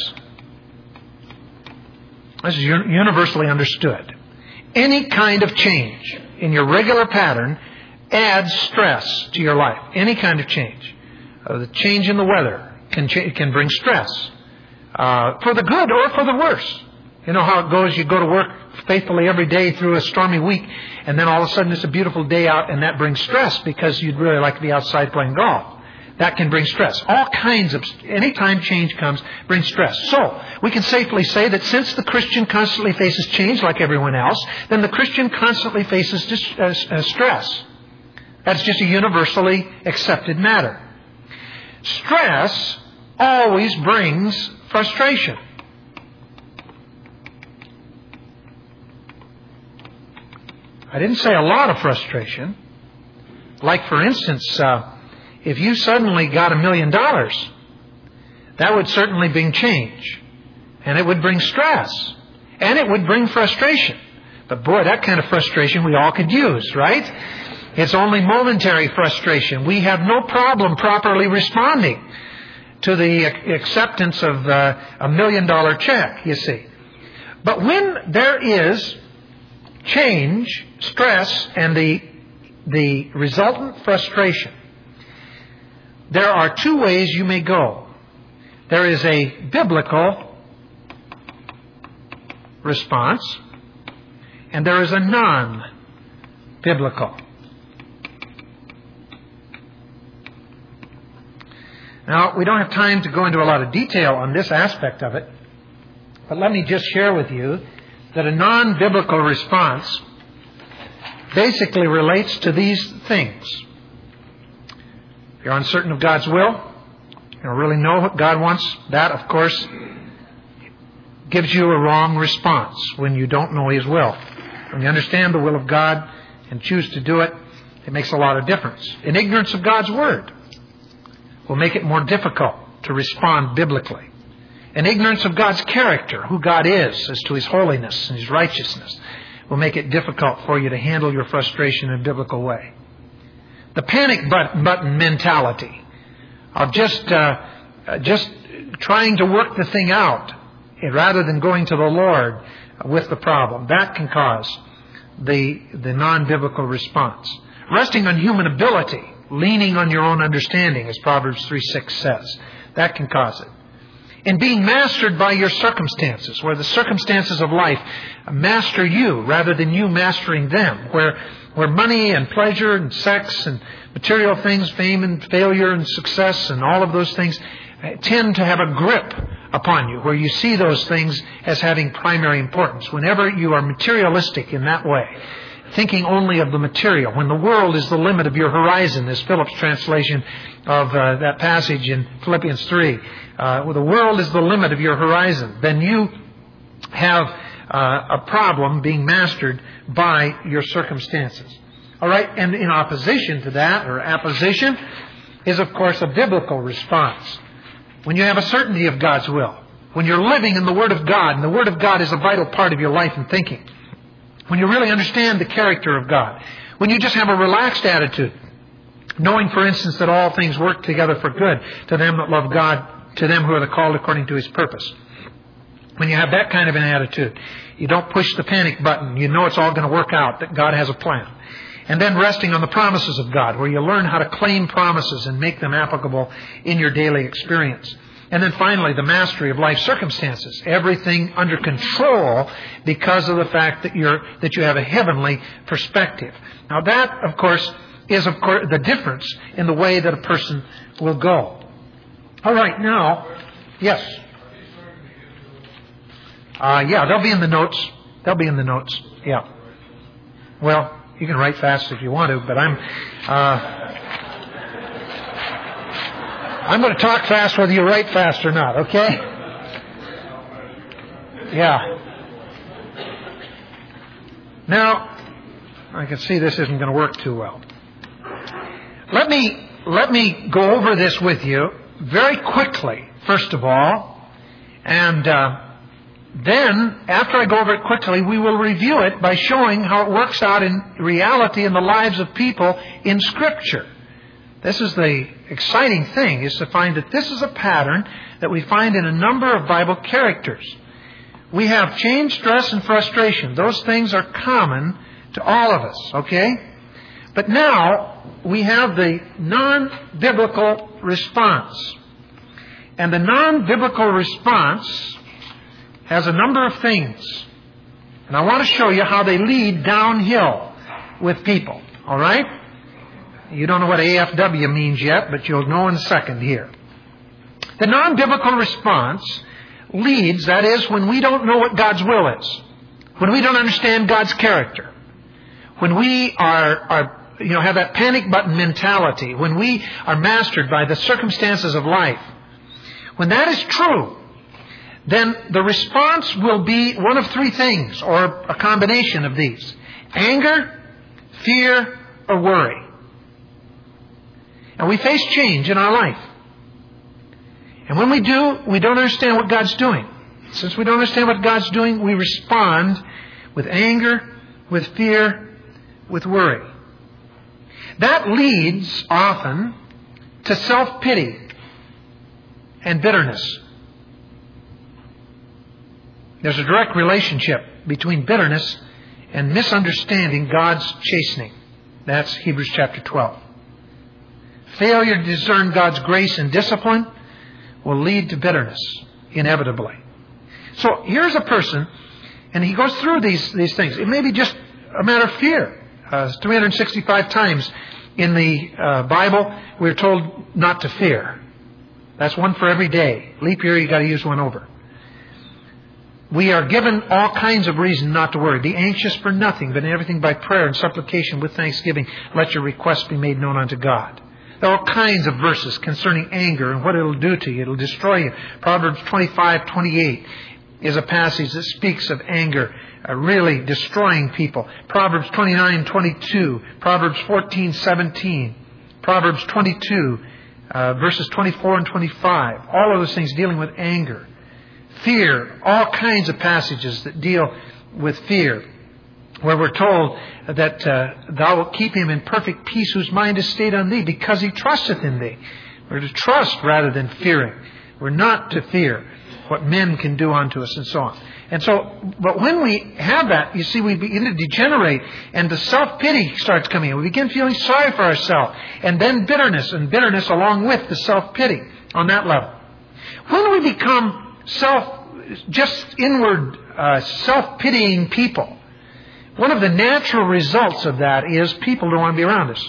[SPEAKER 1] This is universally understood. Any kind of change in your regular pattern adds stress to your life. Any kind of change. The change in the weather can bring stress. For the good or for the worse. You know how it goes. You go to work faithfully every day through a stormy week, and then all of a sudden it's a beautiful day out, and that brings stress because you'd really like to be outside playing golf. That can bring stress. All kinds of, anytime change comes, brings stress. So, we can safely say that since the Christian constantly faces change like everyone else, then the Christian constantly faces stress. That's just a universally accepted matter. Stress always brings frustration. I didn't say a lot of frustration. Like, for instance, if you suddenly got $1 million, that would certainly bring change. And it would bring stress. And it would bring frustration. But boy, that kind of frustration we all could use, right? It's only momentary frustration. We have no problem properly responding to the acceptance of $1 million check, you see. But when there is change, stress, and the resultant frustration, there are two ways you may go. There is a biblical response, and there is a non-biblical. Now, we don't have time to go into a lot of detail on this aspect of it, but let me just share with you that a non-biblical response basically relates to these things. If you're uncertain of God's will, you don't really know what God wants, that, of course, gives you a wrong response when you don't know His will. When you understand the will of God and choose to do it, it makes a lot of difference. In ignorance of God's Word will make it more difficult to respond biblically. In ignorance of God's character, who God is as to His holiness and His righteousness, will make it difficult for you to handle your frustration in a biblical way. The panic button mentality of just trying to work the thing out rather than going to the Lord with the problem, that can cause the non-biblical response. Resting on human ability, leaning on your own understanding, as Proverbs 3:6 says, that can cause it. And being mastered by your circumstances, where the circumstances of life master you rather than you mastering them, where money and pleasure and sex and material things, fame and failure and success and all of those things tend to have a grip upon you, where you see those things as having primary importance. Whenever you are materialistic in that way, thinking only of the material, when the world is the limit of your horizon, as Philip's translation of that passage in Philippians 3, where the world is the limit of your horizon, then you have a problem being mastered by your circumstances. All right, and in opposition to that, or apposition, is of course a biblical response. When you have a certainty of God's will, when you're living in the Word of God, and the Word of God is a vital part of your life and thinking, when you really understand the character of God, when you just have a relaxed attitude, knowing, for instance, that all things work together for good to them that love God, to them who are called according to His purpose. When you have that kind of an attitude, you don't push the panic button. You know it's all going to work out, that God has a plan. And then resting on the promises of God, where you learn how to claim promises and make them applicable in your daily experience. And then finally, the mastery of life circumstances. Everything under control because of the fact that you have a heavenly perspective. Now that, of course, is the difference in the way that a person will go. All right, now, yes. Yeah, they'll be in the notes. They'll be in the notes. Yeah. Well, you can write fast if you want to, but I'm going to talk fast whether you write fast or not, okay? Yeah. Now, I can see this isn't going to work too well. Let me go over this with you very quickly, first of all, and then, after I go over it quickly, we will review it by showing how it works out in reality in the lives of people in Scripture. This is the exciting thing, is to find that this is a pattern that we find in a number of Bible characters. We have change, stress, and frustration. Those things are common to all of us, okay? But now, we have the non-biblical response. And the non-biblical response has a number of things. And I want to show you how they lead downhill with people. All right? You don't know what AFW means yet, but you'll know in a second here. The non-biblical response leads, that is, when we don't know what God's will is, when we don't understand God's character, when we have that panic button mentality, when we are mastered by the circumstances of life. When that is true, then the response will be one of three things, or a combination of these: anger, fear, or worry. And we face change in our life. And when we do, we don't understand what God's doing. Since we don't understand what God's doing, we respond with anger, with fear, with worry. That leads often to self-pity and bitterness. There's a direct relationship between bitterness and misunderstanding God's chastening. That's Hebrews chapter 12. Failure to discern God's grace and discipline will lead to bitterness, inevitably. So here's a person, and he goes through these things. It may be just a matter of fear. 365 times in the Bible, we're told not to fear. That's one for every day. Leap year, you got to use one over. We are given all kinds of reason not to worry. Be anxious for nothing, but in everything by prayer and supplication with thanksgiving, let your requests be made known unto God. There are all kinds of verses concerning anger and what it'll do to you. It'll destroy you. Proverbs 25:28 is a passage that speaks of anger really destroying people. Proverbs 29:22, Proverbs 14:17, Proverbs 22, verses 24 and 25. All of those things dealing with anger. Fear, all kinds of passages that deal with fear, where we're told that thou wilt keep him in perfect peace whose mind is stayed on thee, because he trusteth in thee. We're to trust rather than fearing. We're not to fear what men can do unto us and so on. And so, but when we have that, you see, we begin to degenerate, and the self-pity starts coming in. We begin feeling sorry for ourselves, and then bitterness, and bitterness along with the self-pity on that level. When we become just inward, self-pitying people, one of the natural results of that is people don't want to be around us.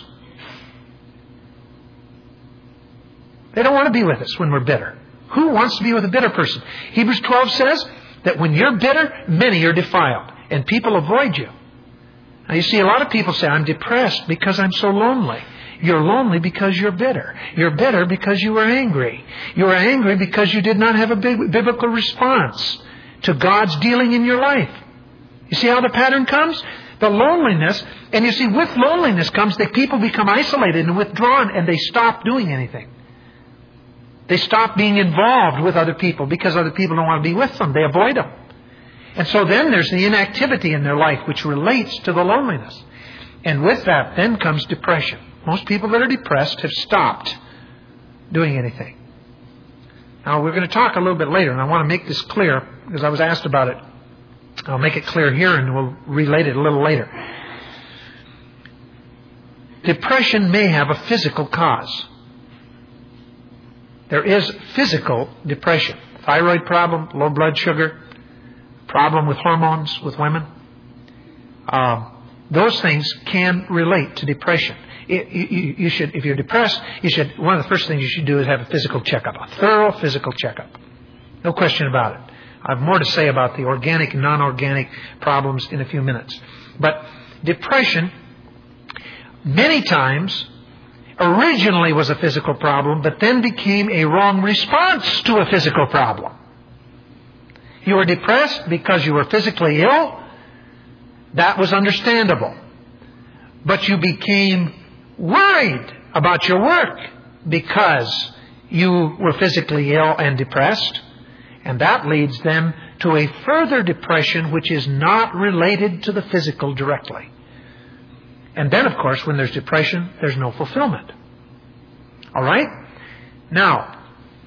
[SPEAKER 1] They don't want to be with us when we're bitter. Who wants to be with a bitter person? Hebrews 12 says that when you're bitter, many are defiled, and people avoid you. Now you see, a lot of people say, I'm depressed because I'm so lonely. You're lonely because you're bitter. You're bitter because you were angry. You were angry because you did not have a biblical response to God's dealing in your life. You see how the pattern comes? The loneliness. And you see, with loneliness comes that people become isolated and withdrawn, and they stop doing anything. They stop being involved with other people because other people don't want to be with them. They avoid them. And so then there's the inactivity in their life which relates to the loneliness. And with that then comes depression. Most people that are depressed have stopped doing anything. Now we're going to talk a little bit later, and I want to make this clear because I was asked about it. I'll make it clear here and we'll relate it a little later. Depression may have a physical cause. There is physical depression. Thyroid problem, low blood sugar, problem with hormones with women. Those things can relate to depression. You should, if you're depressed, one of the first things you should do is have a physical checkup, a thorough physical checkup. No question about it. I have more to say about the organic and non-organic problems in a few minutes. But depression, many times, originally was a physical problem, but then became a wrong response to a physical problem. You were depressed because you were physically ill. That was understandable. But you became worried about your work because you were physically ill and depressed. And that leads then to a further depression which is not related to the physical directly. And then, of course, when there's depression, there's no fulfillment. All right? Now,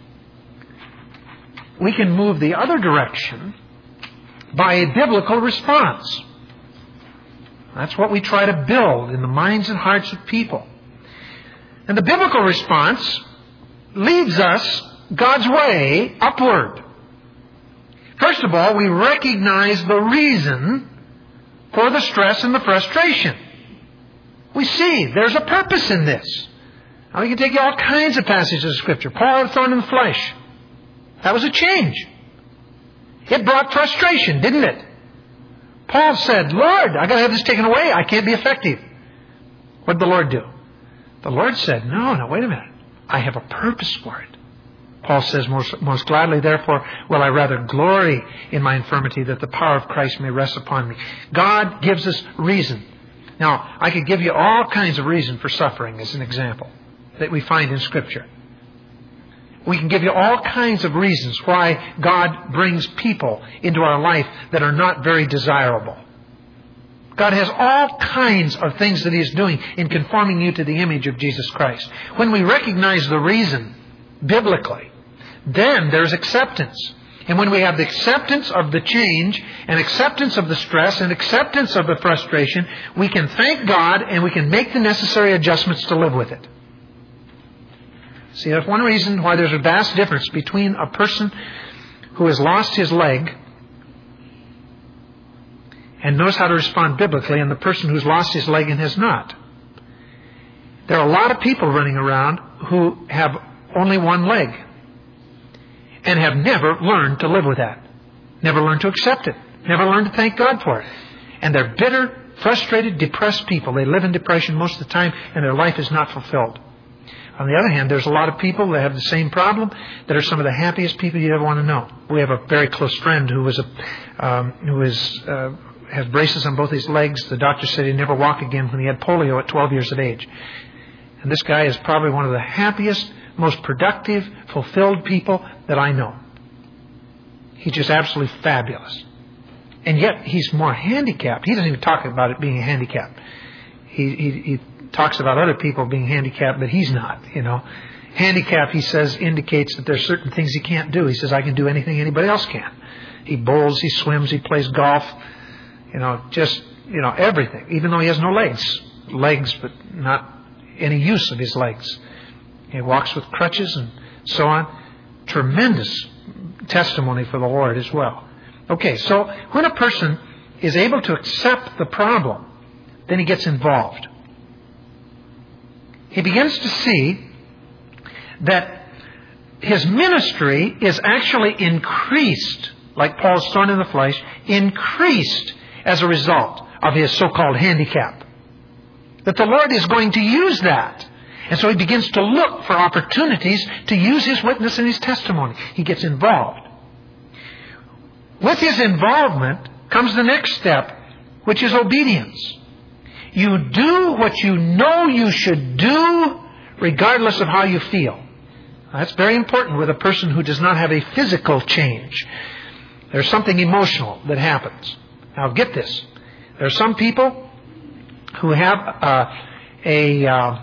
[SPEAKER 1] we can move the other direction by a biblical response. That's what we try to build in the minds and hearts of people. And the biblical response leads us God's way upward. First of all, we recognize the reason for the stress and the frustration. We see there's a purpose in this. Now we can take all kinds of passages of Scripture. Paul had a thorn in the flesh. That was a change. It brought frustration, didn't it? Paul said, Lord, I got to have this taken away. I can't be effective. What did the Lord do? The Lord said, no, wait a minute. I have a purpose for it. Paul says, most gladly, therefore, will I rather glory in my infirmity, that the power of Christ may rest upon me. God gives us reason. Now, I could give you all kinds of reason for suffering as an example that we find in Scripture. We can give you all kinds of reasons why God brings people into our life that are not very desirable. God has all kinds of things that He is doing in conforming you to the image of Jesus Christ. When we recognize the reason biblically, then there's acceptance. And when we have the acceptance of the change and acceptance of the stress and acceptance of the frustration, we can thank God and we can make the necessary adjustments to live with it. See, that's one reason why there's a vast difference between a person who has lost his leg and knows how to respond biblically and the person who's lost his leg and has not. There are a lot of people running around who have only one leg and have never learned to live with that. Never learned to accept it. Never learned to thank God for it. And they're bitter, frustrated, depressed people. They live in depression most of the time and their life is not fulfilled. On the other hand, there's a lot of people that have the same problem that are some of the happiest people you ever want to know. We have a very close friend who was has braces on both his legs. The doctor said he'd never walk again when he had polio at 12 years of age. And this guy is probably one of the happiest, most productive, fulfilled people that I know. He's just absolutely fabulous. And yet he's more handicapped. He doesn't even talk about it being a handicap. He talks about other people being handicapped, but he's not, Handicap, he says, indicates that there's certain things he can't do. He says, I can do anything anybody else can. He bowls, he swims, he plays golf, everything, even though he has no legs, but not any use of his legs. He walks with crutches and so on. Tremendous testimony for the Lord as well. Okay, so when a person is able to accept the problem, then he gets involved. He begins to see that his ministry is actually increased, like Paul's thorn in the flesh, increased as a result of his so-called handicap. That the Lord is going to use that. And so he begins to look for opportunities to use his witness and his testimony. He gets involved. With his involvement comes the next step, which is obedience. You do what you know you should do regardless of how you feel. That's very important with a person who does not have a physical change. There's something emotional that happens. Now get this. There are some people who have a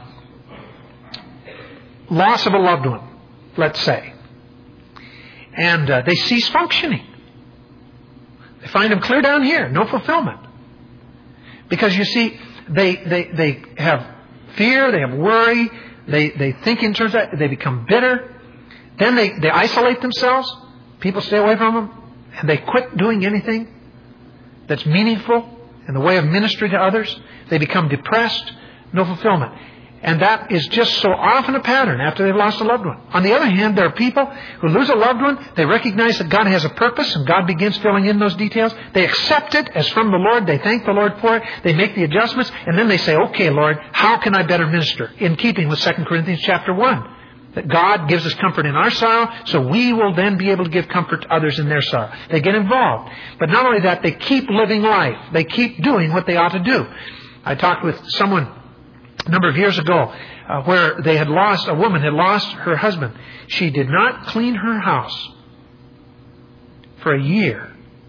[SPEAKER 1] loss of a loved one, let's say. And they cease functioning. They find them clear down here, no fulfillment. Because you see, they have fear, they have worry, they think in terms of that, they become bitter. Then they isolate themselves. People stay away from them. And they quit doing anything that's meaningful in the way of ministry to others. They become depressed, no fulfillment. And that is just so often a pattern after they've lost a loved one. On the other hand, there are people who lose a loved one. They recognize that God has a purpose and God begins filling in those details. They accept it as from the Lord. They thank the Lord for it. They make the adjustments. And then they say, okay, Lord, how can I better minister? In keeping with 2 Corinthians chapter 1. That God gives us comfort in our sorrow, so we will then be able to give comfort to others in their sorrow. They get involved. But not only that, they keep living life. They keep doing what they ought to do. I talked with someone a number of years ago where a woman had lost her husband. She did not clean her house for a year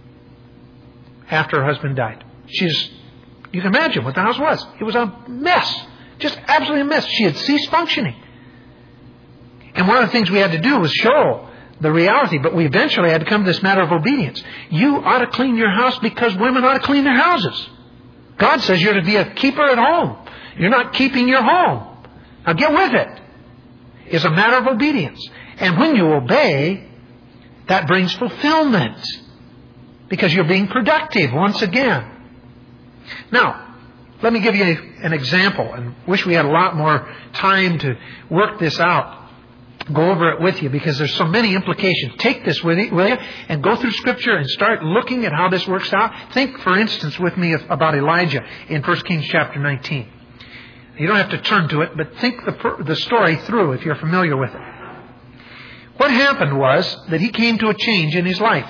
[SPEAKER 1] after her husband died. You can imagine what the house was. It was a mess. Just absolutely a mess. She had ceased functioning. And one of the things we had to do was show the reality, but we eventually had to come to this matter of obedience. You ought to clean your house because women ought to clean their houses. God says you're to be a keeper at home. You're not keeping your home. Now get with it. It's a matter of obedience. And when you obey, that brings fulfillment. Because you're being productive once again. Now, let me give you an example. And wish we had a lot more time to work this out. Go over it with you because there's so many implications. Take this with you and go through Scripture and start looking at how this works out. Think, for instance, with me about Elijah in 1 Kings chapter 19. You don't have to turn to it, but think the story through if you're familiar with it. What happened was that he came to a change in his life.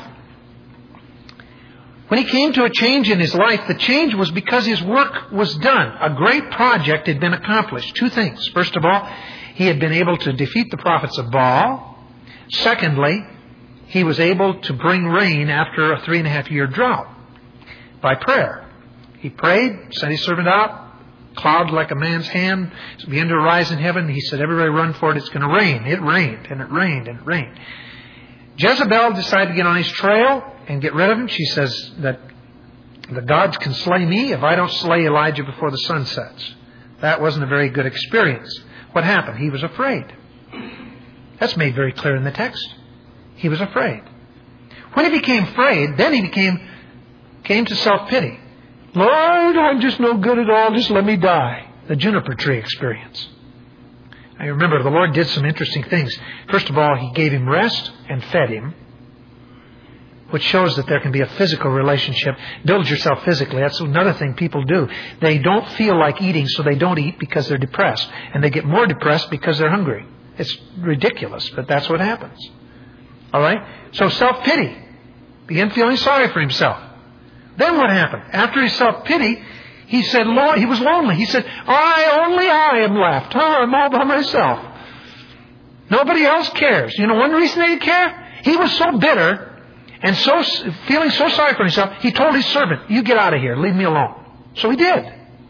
[SPEAKER 1] When he came to a change in his life, the change was because his work was done. A great project had been accomplished. Two things. First of all, he had been able to defeat the prophets of Baal. Secondly, he was able to bring rain after a 3.5-year drought by prayer. He prayed, sent his servant out, cloud like a man's hand began to arise in heaven. He said, everybody run for it, it's going to rain. It rained, and it rained, and it rained. Jezebel decided to get on his trail and get rid of him. She says that the gods can slay me if I don't slay Elijah before the sun sets. That wasn't a very good experience. What happened? He was afraid. That's made very clear in the text. He was afraid. When he became afraid, then he came to self-pity. Lord, I'm just no good at all. Just let me die. The juniper tree experience. I remember the Lord did some interesting things. First of all, He gave him rest and fed him, which shows that there can be a physical relationship. Build yourself physically. That's another thing people do. They don't feel like eating, so they don't eat because they're depressed. And they get more depressed because they're hungry. It's ridiculous, but that's what happens. All right? So self-pity. Begin feeling sorry for himself. Then what happened? After he self-pity, he said, Lord, he was lonely. He said, only I am left. I'm all by myself. Nobody else cares. You know one reason they didn't care? He was so bitter and so feeling so sorry for himself, he told his servant, you get out of here. Leave me alone. So he did.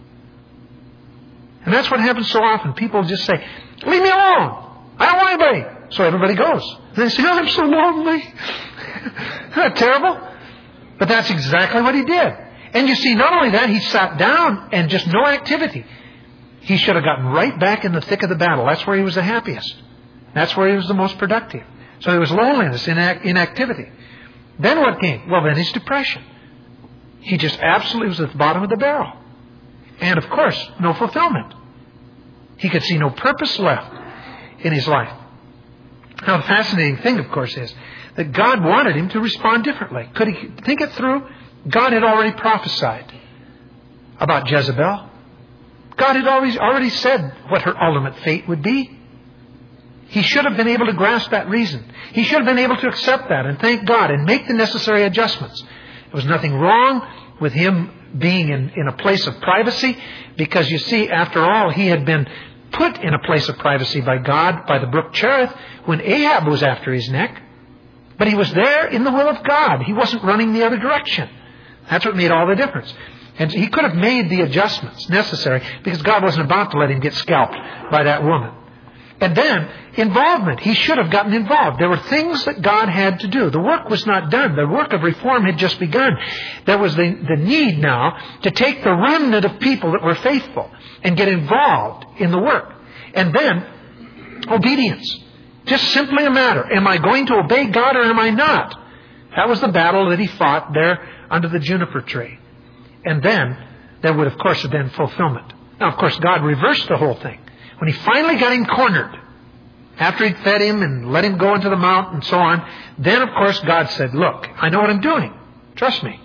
[SPEAKER 1] And that's what happens so often. People just say, leave me alone. I don't want anybody. So everybody goes. And they say, I'm so lonely. Isn't that terrible? But that's exactly what he did. And you see, not only that, he sat down and just no activity. He should have gotten right back in the thick of the battle. That's where he was the happiest. That's where he was the most productive. So there was loneliness, inactivity. Then what came? Well, then his depression. He just absolutely was at the bottom of the barrel. And of course, no fulfillment. He could see no purpose left in his life. Now, the fascinating thing, of course, is that God wanted him to respond differently. Could he think it through? God had already prophesied about Jezebel. God had already said what her ultimate fate would be. He should have been able to grasp that reason. He should have been able to accept that and thank God and make the necessary adjustments. There was nothing wrong with him being in a place of privacy, because you see, after all, he had been put in a place of privacy by God, by the brook Cherith, when Ahab was after his neck. But he was there in the will of God. He wasn't running the other direction. That's what made all the difference. And he could have made the adjustments necessary, because God wasn't about to let him get scalped by that woman. And then, involvement. He should have gotten involved. There were things that God had to do. The work was not done. The work of reform had just begun. There was the need now to take the remnant of people that were faithful and get involved in the work. And then, obedience. Just simply a matter. Am I going to obey God or am I not? That was the battle that he fought there under the juniper tree. And then, there would of course have been fulfillment. Now, of course, God reversed the whole thing. When he finally got him cornered, after he'd fed him and let him go into the mount and so on, then of course God said, look, I know what I'm doing. Trust me.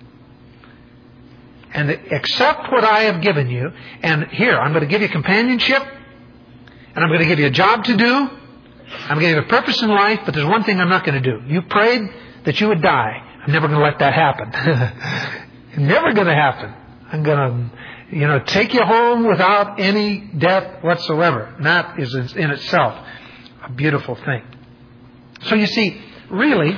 [SPEAKER 1] And accept what I have given you. And here, I'm going to give you companionship. And I'm going to give you a job to do. I'm going to give you a purpose in life. But there's one thing I'm not going to do. You prayed that you would die. I'm never going to let that happen. Never going to happen. I'm going to take you home without any death whatsoever. And that is in itself a beautiful thing. So you see, really,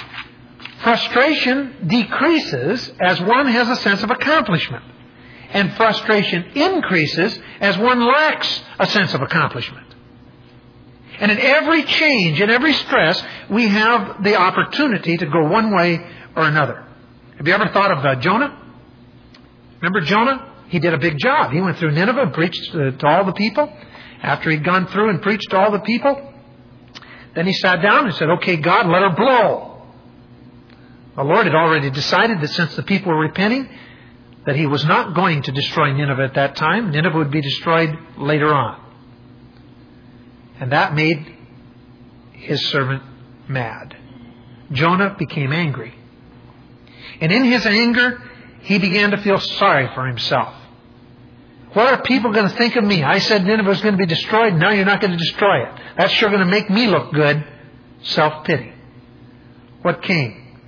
[SPEAKER 1] frustration decreases as one has a sense of accomplishment. And frustration increases as one lacks a sense of accomplishment. And in every change, in every stress, we have the opportunity to go one way or another. Have you ever thought of Jonah? Remember Jonah? He did a big job. He went through Nineveh and preached to all the people. After he'd gone through and preached to all the people, then he sat down and said, okay, God, let her blow. The Lord had already decided that since the people were repenting, that he was not going to destroy Nineveh at that time. Nineveh would be destroyed later on. And that made his servant mad. Jonah became angry. And in his anger, he began to feel sorry for himself. What are people going to think of me? I said Nineveh was going to be destroyed. Now you're not going to destroy it. That's sure going to make me look good. Self-pity. What came?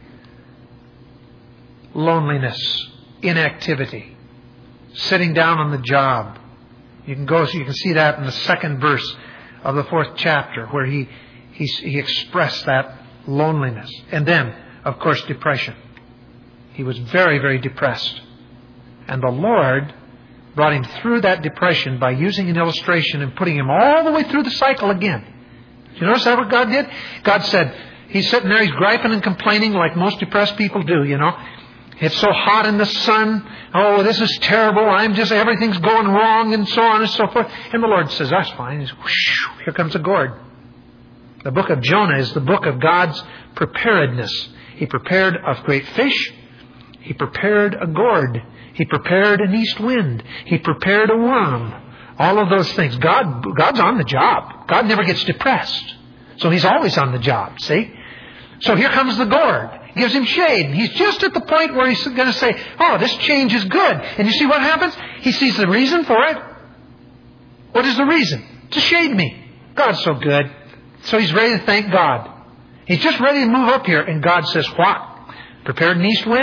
[SPEAKER 1] Loneliness. Inactivity. Sitting down on the job. You can see that in the second verse of the 4th chapter, where he expressed that loneliness. And then, of course, depression. He was very, very depressed. And the Lord brought him through that depression by using an illustration and putting him all the way through the cycle again. Did you notice that what God did? God said, he's sitting there, he's griping and complaining like most depressed people do, It's so hot in the sun. Oh, this is terrible. Everything's going wrong and so on and so forth. And the Lord says, that's fine. Here comes a gourd. The book of Jonah is the book of God's preparedness. He prepared a great fish. He prepared a gourd. He prepared an east wind. He prepared a worm. All of those things. God's on the job. God never gets depressed. So he's always on the job, see? So here comes the gourd. Gives him shade. He's just at the point where he's going to say, oh, this change is good. And you see what happens? He sees the reason for it. What is the reason? To shade me. God's so good. So he's ready to thank God. He's just ready to move up here. And God says, what? Prepared an east wind?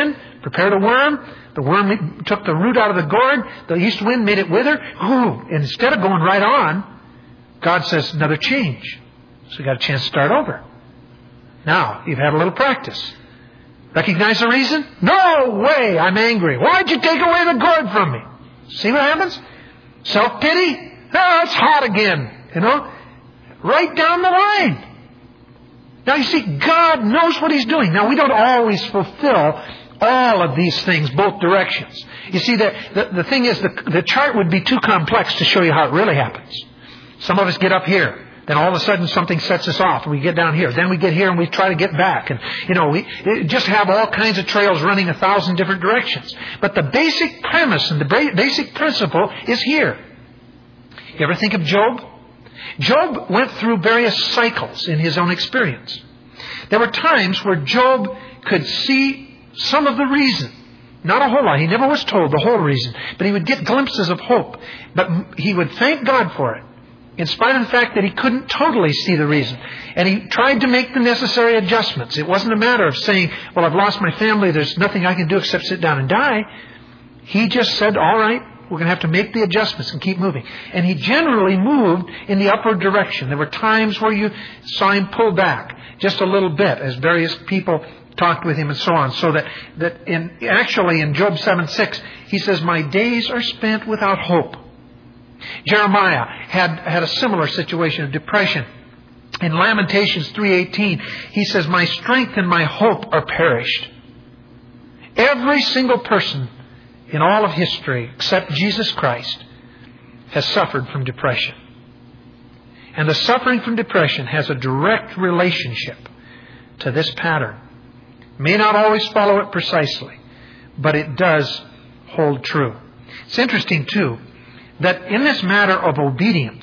[SPEAKER 1] prepared a worm. The worm took the root out of the gourd. The east wind made it wither. Ooh, instead of going right on, God says, another change. So you got a chance to start over. Now, you've had a little practice. Recognize the reason? No way, I'm angry. Why'd you take away the gourd from me? See what happens? Self-pity? Oh, it's hot again. You know? Right down the line. Now you see, God knows what He's doing. Now we don't always fulfill all of these things, both directions. You see, the thing is, the chart would be too complex to show you how it really happens. Some of us get up here. Then all of a sudden something sets us off and we get down here. Then we get here and we try to get back. And, we just have all kinds of trails running 1,000 different directions. But the basic premise and the basic principle is here. You ever think of Job? Job went through various cycles in his own experience. There were times where Job could see some of the reason. Not a whole lot. He never was told the whole reason. But he would get glimpses of hope. But he would thank God for it, in spite of the fact that he couldn't totally see the reason. And he tried to make the necessary adjustments. It wasn't a matter of saying, well, I've lost my family, there's nothing I can do except sit down and die. He just said, all right, we're going to have to make the adjustments and keep moving. And he generally moved in the upward direction. There were times where you saw him pull back just a little bit as various people talked with him and so on. So that in Job 7:6, he says, my days are spent without hope. Jeremiah had a similar situation of depression. In Lamentations 3:18, he says, my strength and my hope are perished. Every single person in all of history, except Jesus Christ, has suffered from depression. And the suffering from depression has a direct relationship to this pattern. May not always follow it precisely, but it does hold true. It's interesting, too, that in this matter of obedience,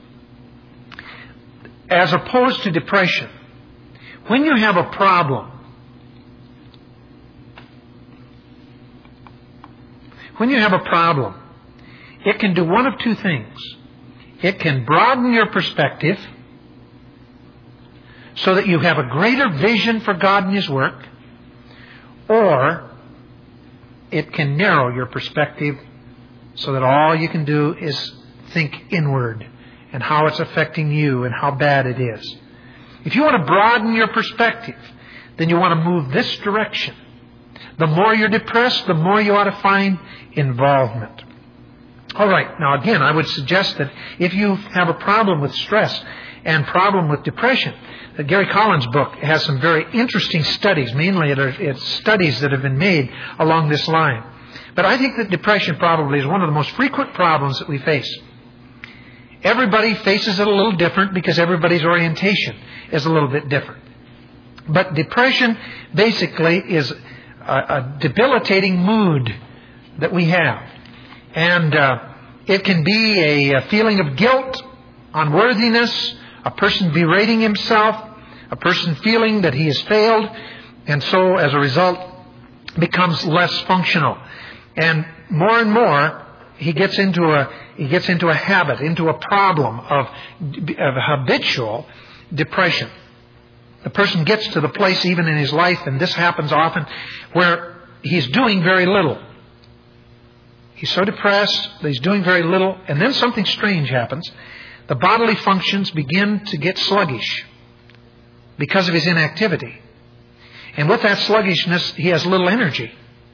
[SPEAKER 1] as opposed to depression, when you have a problem, it can do one of two things. It can broaden your perspective so that you have a greater vision for God and His work, or it can narrow your perspective so that all you can do is think inward and how it's affecting you and how bad it is. If you want to broaden your perspective, then you want to move this direction. The more you're depressed, the more you ought to find involvement. All right. Now, again, I would suggest that if you have a problem with stress and problem with depression, that Gary Collins' book has some very interesting studies. Mainly it's studies that have been made along this line. But I think that depression probably is one of the most frequent problems that we face. Everybody faces it a little different because everybody's orientation is a little bit different. But depression basically is a debilitating mood that we have. And it can be a feeling of guilt, unworthiness, a person berating himself, a person feeling that he has failed, and so as a result becomes less functional. And more he gets into a habit, into a problem of habitual depression. The person gets to the place even in his life, and this happens often, where he's doing very little. He's so depressed that he's doing very little, and then something strange happens. The bodily functions begin to get sluggish because of his inactivity. And with that sluggishness, he has little energy.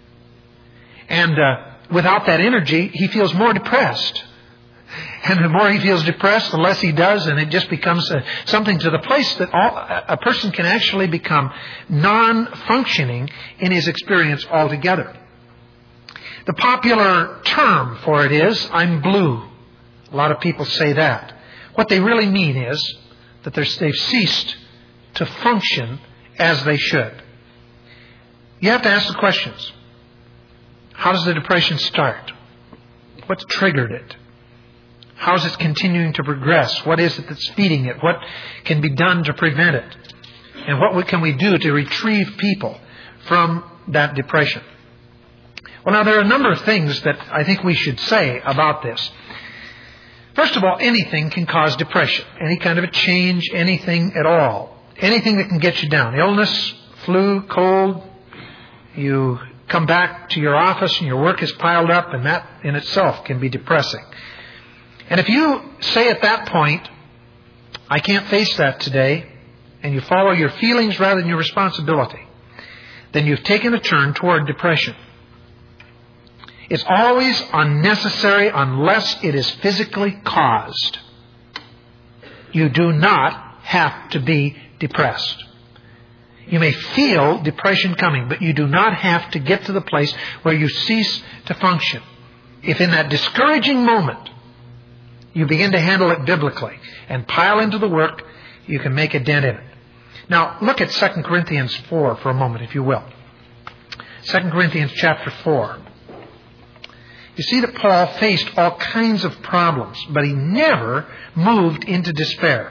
[SPEAKER 1] And without that energy, he feels more depressed. And the more he feels depressed, the less he does, and it just becomes something to the place that a person can actually become non-functioning in his experience altogether. The popular term for it is, I'm blue. A lot of people say that. What they really mean is that they've ceased to function as they should. You have to ask the questions. How does the depression start? What's triggered it? How is it continuing to progress? What is it that's feeding it? What can be done to prevent it? And what can we do to retrieve people from that depression? Well, now, there are a number of things that I think we should say about this. First of all, anything can cause depression. Any kind of a change, anything at all. Anything that can get you down. Illness, flu, cold. You come back to your office and your work is piled up, and that in itself can be depressing. And if you say at that point, I can't face that today, and you follow your feelings rather than your responsibility, then you've taken a turn toward depression. It's always unnecessary unless it is physically caused. You do not have to be depressed. You may feel depression coming, but you do not have to get to the place where you cease to function. If in that discouraging moment you begin to handle it biblically and pile into the work, you can make a dent in it. Now, look at 2 Corinthians 4 for a moment, if you will. 2 Corinthians chapter 4. You see that Paul faced all kinds of problems, but he never moved into despair.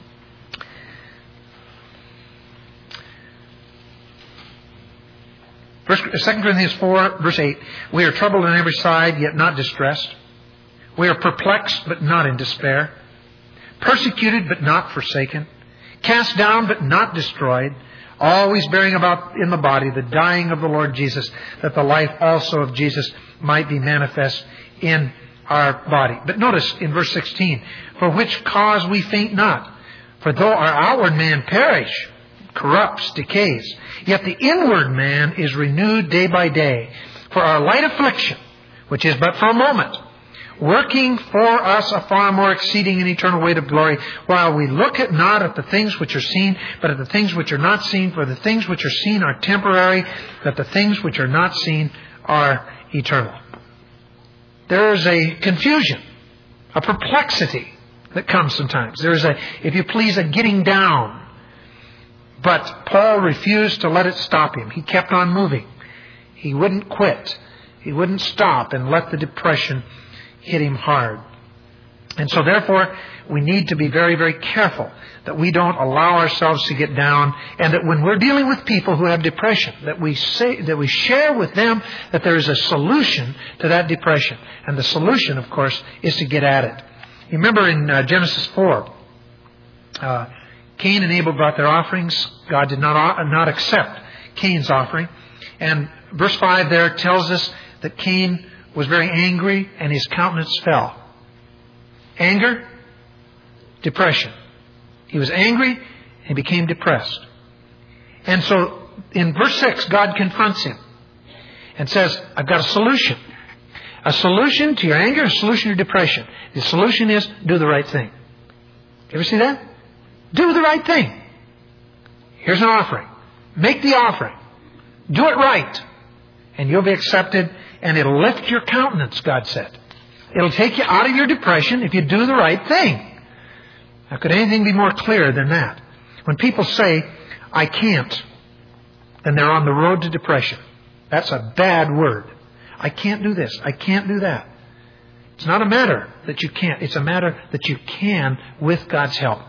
[SPEAKER 1] 2 Corinthians 4, verse 8, we are troubled on every side, yet not distressed. We are perplexed, but not in despair. Persecuted, but not forsaken. Cast down, but not destroyed. Always bearing about in the body the dying of the Lord Jesus, that the life also of Jesus might be manifest in our body. But notice in verse 16, for which cause we faint not. For though our outward man perish, corrupts, decays, yet the inward man is renewed day by day. For our light affliction, which is but for a moment, working for us a far more exceeding and eternal weight of glory, while we look not at the things which are seen, but at the things which are not seen. For the things which are seen are temporary, but the things which are not seen are eternal. There is a confusion, a perplexity that comes sometimes. There is if you please, a getting down. But Paul refused to let it stop him. He kept on moving. He wouldn't quit. He wouldn't stop and let the depression hit him hard. And so therefore, we need to be very, very careful that we don't allow ourselves to get down, and that when we're dealing with people who have depression, that we share with them that there is a solution to that depression. And the solution, of course, is to get at it. You remember in Genesis 4, Cain and Abel brought their offerings. God did not accept Cain's offering. And verse 5 there tells us that Cain was very angry and his countenance fell. Anger, depression. He was angry and he became depressed. And so in verse 6, God confronts him and says, I've got a solution. A solution to your anger, a solution to your depression. The solution is do the right thing. You ever see that? Do the right thing. Here's an offering. Make the offering. Do it right. And you'll be accepted, and it'll lift your countenance, God said. It'll take you out of your depression if you do the right thing. Now, could anything be more clear than that? When people say, I can't, then they're on the road to depression. That's a bad word. I can't do this. I can't do that. It's not a matter that you can't. It's a matter that you can with God's help.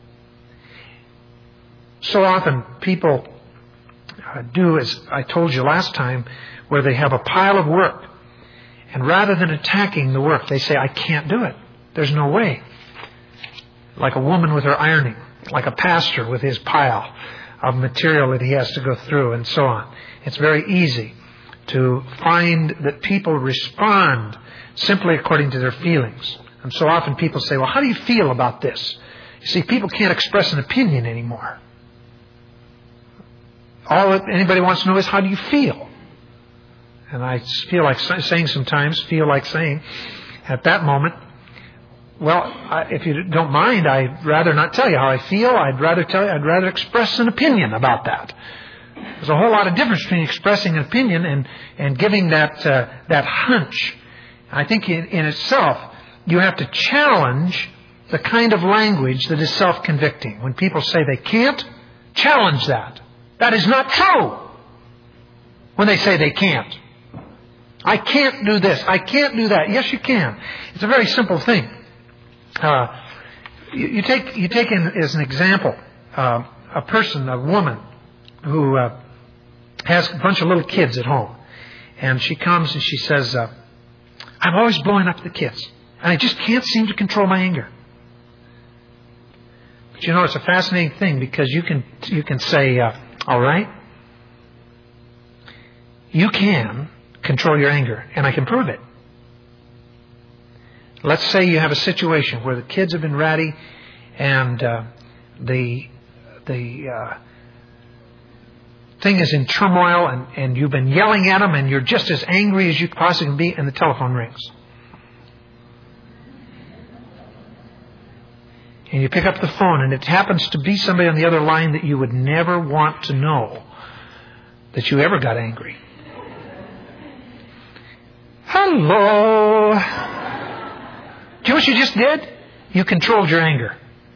[SPEAKER 1] So often people do, as I told you last time, where they have a pile of work, and rather than attacking the work, they say, I can't do it. There's no way. Like a woman with her ironing, like a pastor with his pile of material that he has to go through, and so on. It's very easy to find that people respond simply according to their feelings. And so often people say, well, how do you feel about this? You see, people can't express an opinion anymore. All that anybody wants to know is, how do you feel? And I feel like saying at that moment, well, if you don't mind, I'd rather not tell you how I feel. I'd rather express an opinion about that. There's a whole lot of difference between expressing an opinion and giving that hunch. I think in itself, you have to challenge the kind of language that is self-convicting. When people say they can't, challenge that. That is not true. When they say they can't. I can't do this. I can't do that. Yes, you can. It's a very simple thing. You take in as an example a person, a woman, who has a bunch of little kids at home. And she comes and she says, I'm always blowing up the kids. And I just can't seem to control my anger. But you know, it's a fascinating thing, because you can say, all right, You can control your anger, and I can prove it. Let's say you have a situation where the kids have been ratty and the thing is in turmoil, and you've been yelling at them, and you're just as angry as you possibly can be, and the telephone rings. And you pick up the phone, and it happens to be somebody on the other line that you would never want to know that you ever got angry. Hello. Do you know what you just did? You controlled your anger.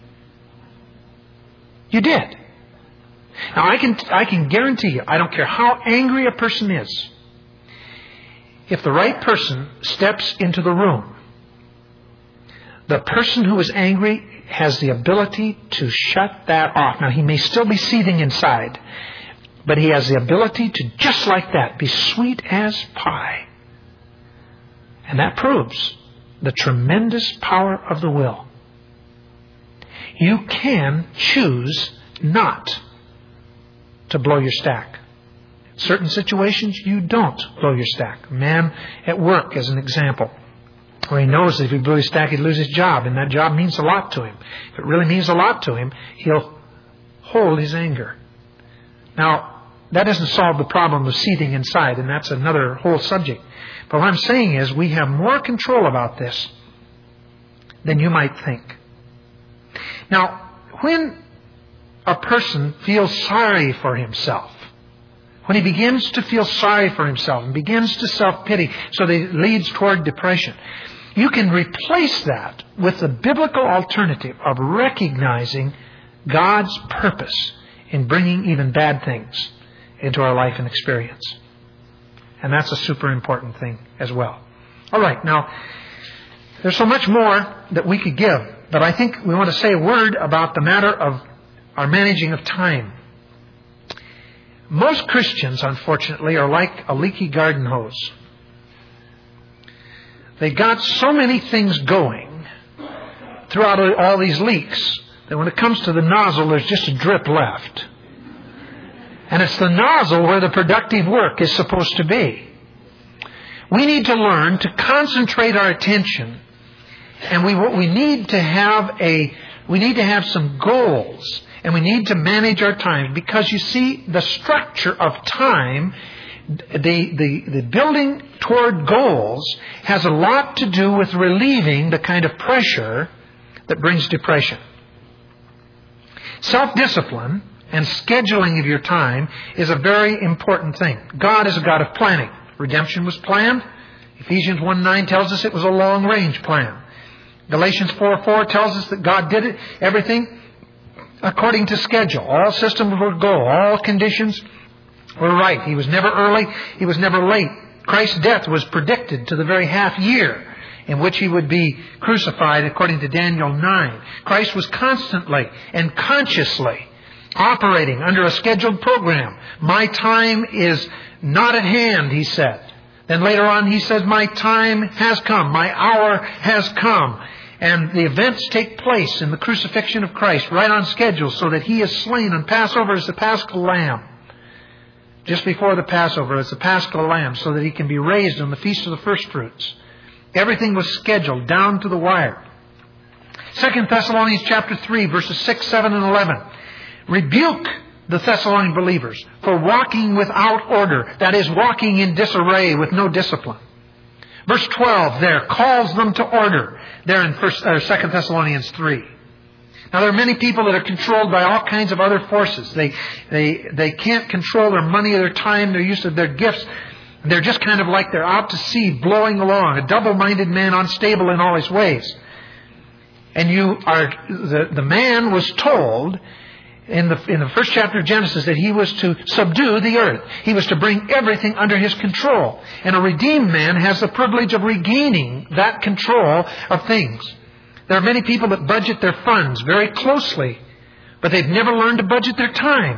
[SPEAKER 1] You did. Now, I can guarantee you, I don't care how angry a person is, if the right person steps into the room, the person who is angry has the ability to shut that off. Now, he may still be seething inside, but he has the ability to, just like that, be sweet as pie. And that proves the tremendous power of the will. You can choose not to blow your stack. In certain situations, you don't blow your stack. A man at work, as an example, where he knows that if he blew his stack, he'd lose his job, and that job means a lot to him. If it really means a lot to him, he'll hold his anger. Now, that doesn't solve the problem of seething inside, and that's another whole subject. But what I'm saying is we have more control about this than you might think. Now, when a person feels sorry for himself, when he begins to feel sorry for himself and begins to self-pity, so that it leads toward depression, you can replace that with the biblical alternative of recognizing God's purpose in bringing even bad things into our life and experience. And that's a super important thing as well. All right, now, there's so much more that we could give, but I think we want to say a word about the matter of our managing of time. Most Christians, unfortunately, are like a leaky garden hose. They got so many things going throughout all these leaks that when it comes to the nozzle, there's just a drip left. And it's the nozzle where the productive work is supposed to be. We need to learn to concentrate our attention, and we need to have some goals, and we need to manage our time, because you see, the structure of time, the building toward goals, has a lot to do with relieving the kind of pressure that brings depression. Self-discipline and scheduling of your time is a very important thing. God is a God of planning. Redemption was planned. Ephesians 1:9 tells us it was a long-range plan. Galatians 4:4 tells us that God did everything according to schedule. All systems were go. All conditions were right. He was never early. He was never late. Christ's death was predicted to the very half year in which He would be crucified according to Daniel 9. Christ was constantly and consciously operating under a scheduled program. My time is not at hand, He said. Then later on He says, my time has come. My hour has come. And the events take place in the crucifixion of Christ right on schedule, so that He is slain on Passover as the Paschal Lamb. Just before the Passover as the Paschal Lamb, so that He can be raised on the Feast of the Firstfruits. Everything was scheduled down to the wire. 2 Thessalonians chapter 3, verses 6, 7, and 11. Rebuke the Thessalonian believers for walking without order. That is, walking in disarray with no discipline. Verse 12 there calls them to order. There in 2 Thessalonians 3. Now, there are many people that are controlled by all kinds of other forces. They can't control their money, their time, their use of their gifts. They're just kind of like they're out to sea, blowing along. A double-minded man, unstable in all his ways. And the man was told in the first chapter of Genesis that he was to subdue the earth. He was to bring everything under his control. And a redeemed man has the privilege of regaining that control of things. There are many people that budget their funds very closely, but they've never learned to budget their time.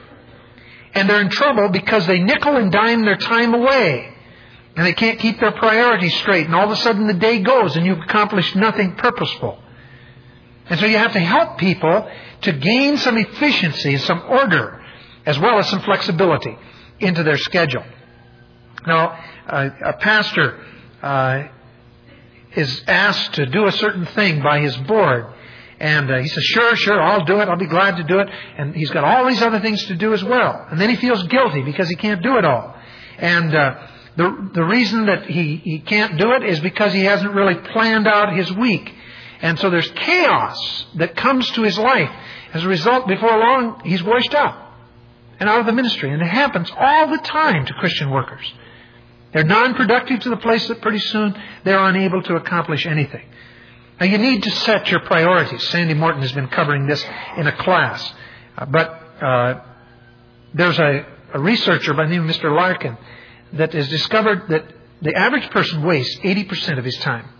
[SPEAKER 1] And they're in trouble because they nickel and dime their time away. And they can't keep their priorities straight. And all of a sudden the day goes and you've accomplished nothing purposeful. And so you have to help people to gain some efficiency, some order, as well as some flexibility into their schedule. Now, a pastor is asked to do a certain thing by his board. And he says, sure, I'll do it. I'll be glad to do it. And he's got all these other things to do as well. And then he feels guilty because he can't do it all. And the reason that he can't do it is because he hasn't really planned out his week. And so there's chaos that comes to his life. As a result, before long, he's washed up and out of the ministry. And it happens all the time to Christian workers. They're non-productive to the place that pretty soon they're unable to accomplish anything. Now, you need to set your priorities. Sandy Morton has been covering this in a class. But there's a researcher by the name of Mr. Larkin that has discovered that the average person wastes 80% of his time.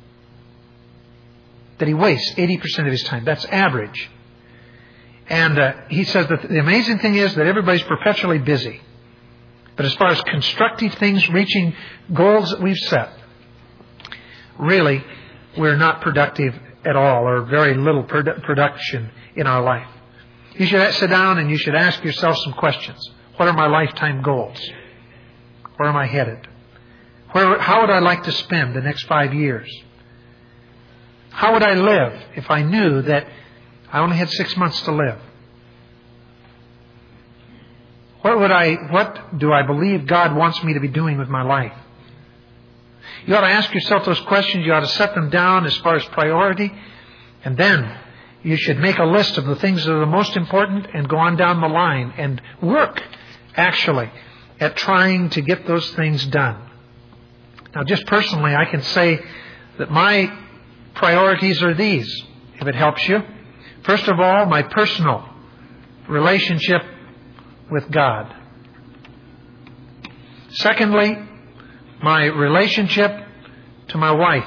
[SPEAKER 1] That he wastes 80% of his time. That's average. And he says that the amazing thing is that everybody's perpetually busy. But as far as constructive things, reaching goals that we've set, really, we're not productive at all, or very little production in our life. You should sit down and you should ask yourself some questions. What are my lifetime goals? Where am I headed? How would I like to spend the next 5 years? How would I live if I knew that I only had 6 months to live? What do I believe God wants me to be doing with my life? You ought to ask yourself those questions. You ought to set them down as far as priority. And then you should make a list of the things that are the most important and go on down the line and work, actually, at trying to get those things done. Now, just personally, I can say that my priorities are these, if it helps you. First of all, my personal relationship with God. Secondly, my relationship to my wife.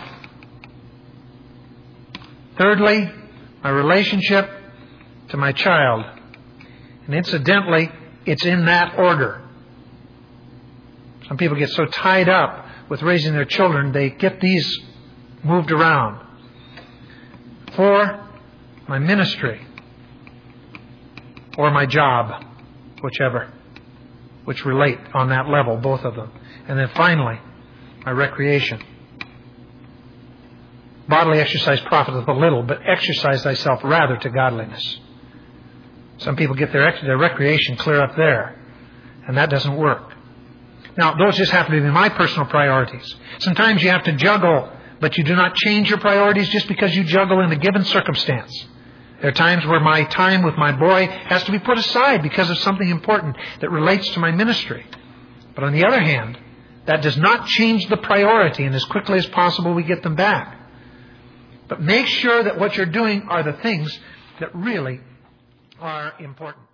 [SPEAKER 1] Thirdly, my relationship to my child. And incidentally, it's in that order. Some people get so tied up with raising their children, they get these moved around. 4, my ministry. Or my job, whichever, which relate on that level, both of them. And then finally, my recreation. Bodily exercise profiteth a little, but exercise thyself rather to godliness. Some people get their recreation clear up there, and that doesn't work. Now, those just happen to be my personal priorities. Sometimes you have to juggle, but you do not change your priorities just because you juggle in a given circumstance. There are times where my time with my boy has to be put aside because of something important that relates to my ministry. But on the other hand, that does not change the priority, and as quickly as possible we get them back. But make sure that what you're doing are the things that really are important.